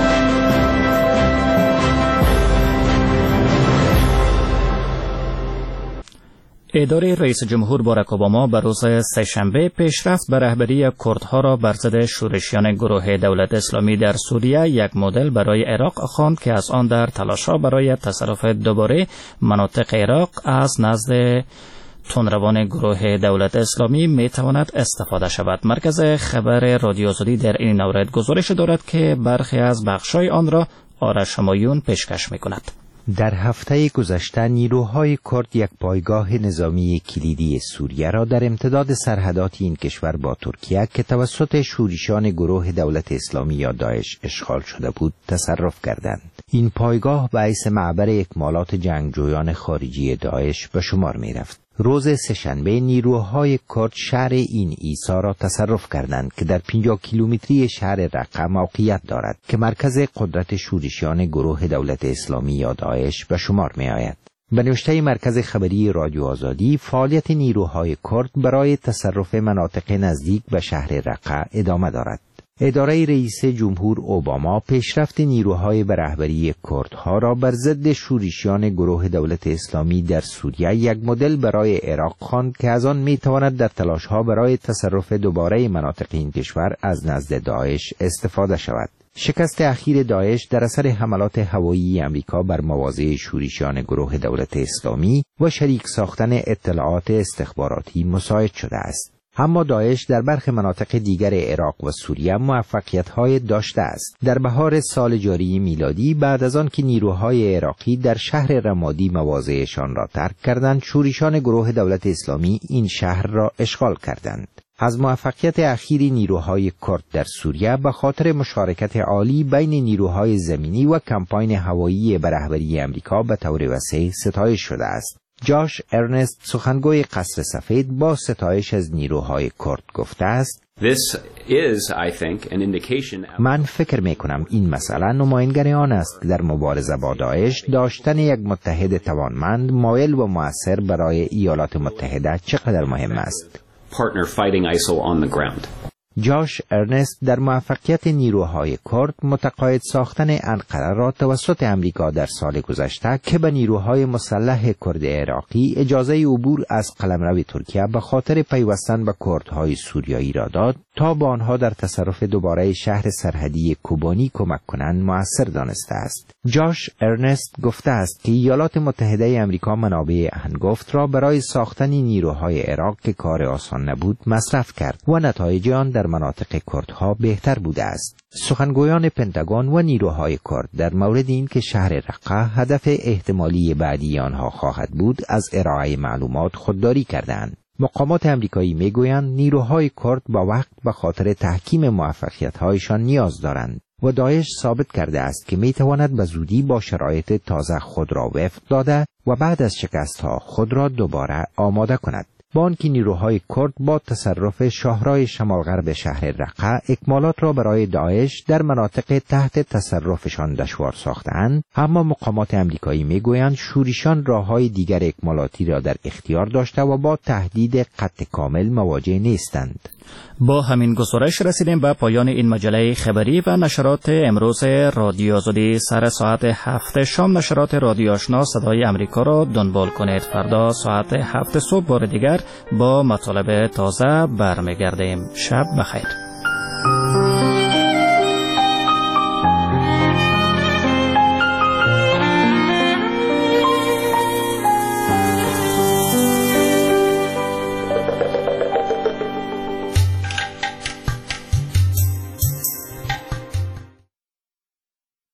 اداره رئیس جمهور باراک اوباما بر روز سه‌شنبه پیشرفت به رهبری کردها را بر ضد شورشیان گروه دولت اسلامی در سوریه یک مدل برای عراق خواند که از آن در تلاش‌ها برای تصرف دوباره مناطق عراق از نزد تندروان گروه دولت اسلامی می تواند استفاده شود. مرکز خبر رادیو آزادی در این مورد گزارش دارد که برخی از بخش‌های آن را آرش همایون پیشکش می کند. در هفته گذشته نیروهای کرد یک پایگاه نظامی کلیدی سوریه را در امتداد سرحدات این کشور با ترکیه که توسط شورشیان گروه دولت اسلامی یا داعش اشغال شده بود تصرف کردند. این پایگاه باعث معبر اکمالات جنگجویان خارجی داعش به شمار می رفت. روز سه‌شنبه نیروهای کرد شهر این عیسی را تصرف کردند که در پنجاه کیلومتری شهر رقه موقعیت دارد که مرکز قدرت شورشیان گروه دولت اسلامی یا داعش به شمار می آید. به نوشته مرکز خبری رادیو آزادی فعالیت نیروهای کرد برای تصرف مناطق نزدیک به شهر رقه ادامه دارد. اداره رئیس جمهور اوباما پیشرفت نیروهای به رهبری کردها را بر ضد شورشیان گروه دولت اسلامی در سوریه یک مدل برای عراق خواند که از آن میتواند در تلاش‌ها برای تصرف دوباره مناطق این کشور از نزد داعش استفاده شود. شکست اخیر داعش در اثر حملات هوایی امریکا بر مواضع شورشیان گروه دولت اسلامی و شریک ساختن اطلاعات استخباراتی مساعد شده است. اما داعش در برخی مناطق دیگر عراق و سوریه موفقیت‌های داشته است. در بهار سال جاری میلادی بعد از آن که نیروهای عراقی در شهر رمادی مواضعشان را ترک کردند، شورشیان گروه دولت اسلامی این شهر را اشغال کردند. از موفقیت اخیر نیروهای کرد در سوریه به خاطر مشارکت عالی بین نیروهای زمینی و کمپاین هوایی به رهبری امریکا به طور وسیع ستایش شده است. جاش ارنست سخنگوی قصر سفید با ستایش از نیروهای کرد گفته است: من فکر می کنم این مسئله نمایانگر آن است که در مبارزه با داعش داشتن یک متحد توانمند مایل و مؤثر برای ایالات متحده چقدر مهم است. جاش ارنست در موفقیت نیروهای کرد متقاعد ساختن انقره را توسط امریکا در سال گذشته که به نیروهای مسلح کرد عراقی اجازه عبور از قلمرو ترکیه به خاطر پیوستن به کردهای سوریایی را داد تا با آنها در تصرف دوباره شهر سرحدی کوبانی کمک کنند مؤثر دانسته است. جاش ارنست گفته است که ایالات متحده امریکا منابع هنگفت را برای ساختن نیروهای عراق که کار آسان نبود مصرف کرد و نتایج آن در در مناطق کردها بهتر بوده است. سخنگویان پنتاگون و نیروهای کرد در مورد این که شهر رقه هدف احتمالی بعدی آنها خواهد بود از ارائه معلومات خودداری کردند. مقامات امریکایی میگویند نیروهای کرد با وقت به خاطر تحکیم موفقیت‌هایشان نیاز دارند و داعش ثابت کرده است که میتواند به زودی با شرایط تازه خود را وفق داده و بعد از شکست‌ها خود را دوباره آماده کند. با آنکه نیروهای کرد با تصرف شاهرای شمال غرب شهر رقه اکمالات را برای داعش در مناطق تحت تصرفشان دشوار ساختند، اما مقامات امریکایی میگویند شورشیان راههای دیگر اکمالاتی را در اختیار داشته و با تهدید قطع کامل مواجه نیستند. با همین گزارش رسیدیم به پایان این مجله خبری و نشرات امروز رادیو آزادی. سر ساعت هفت شام نشرات رادیو آشنا صدای امریکا را دنبال کنید. فردا ساعت هفت صبح بار دیگر با مطالب تازه برمیگردیم. شب بخیر.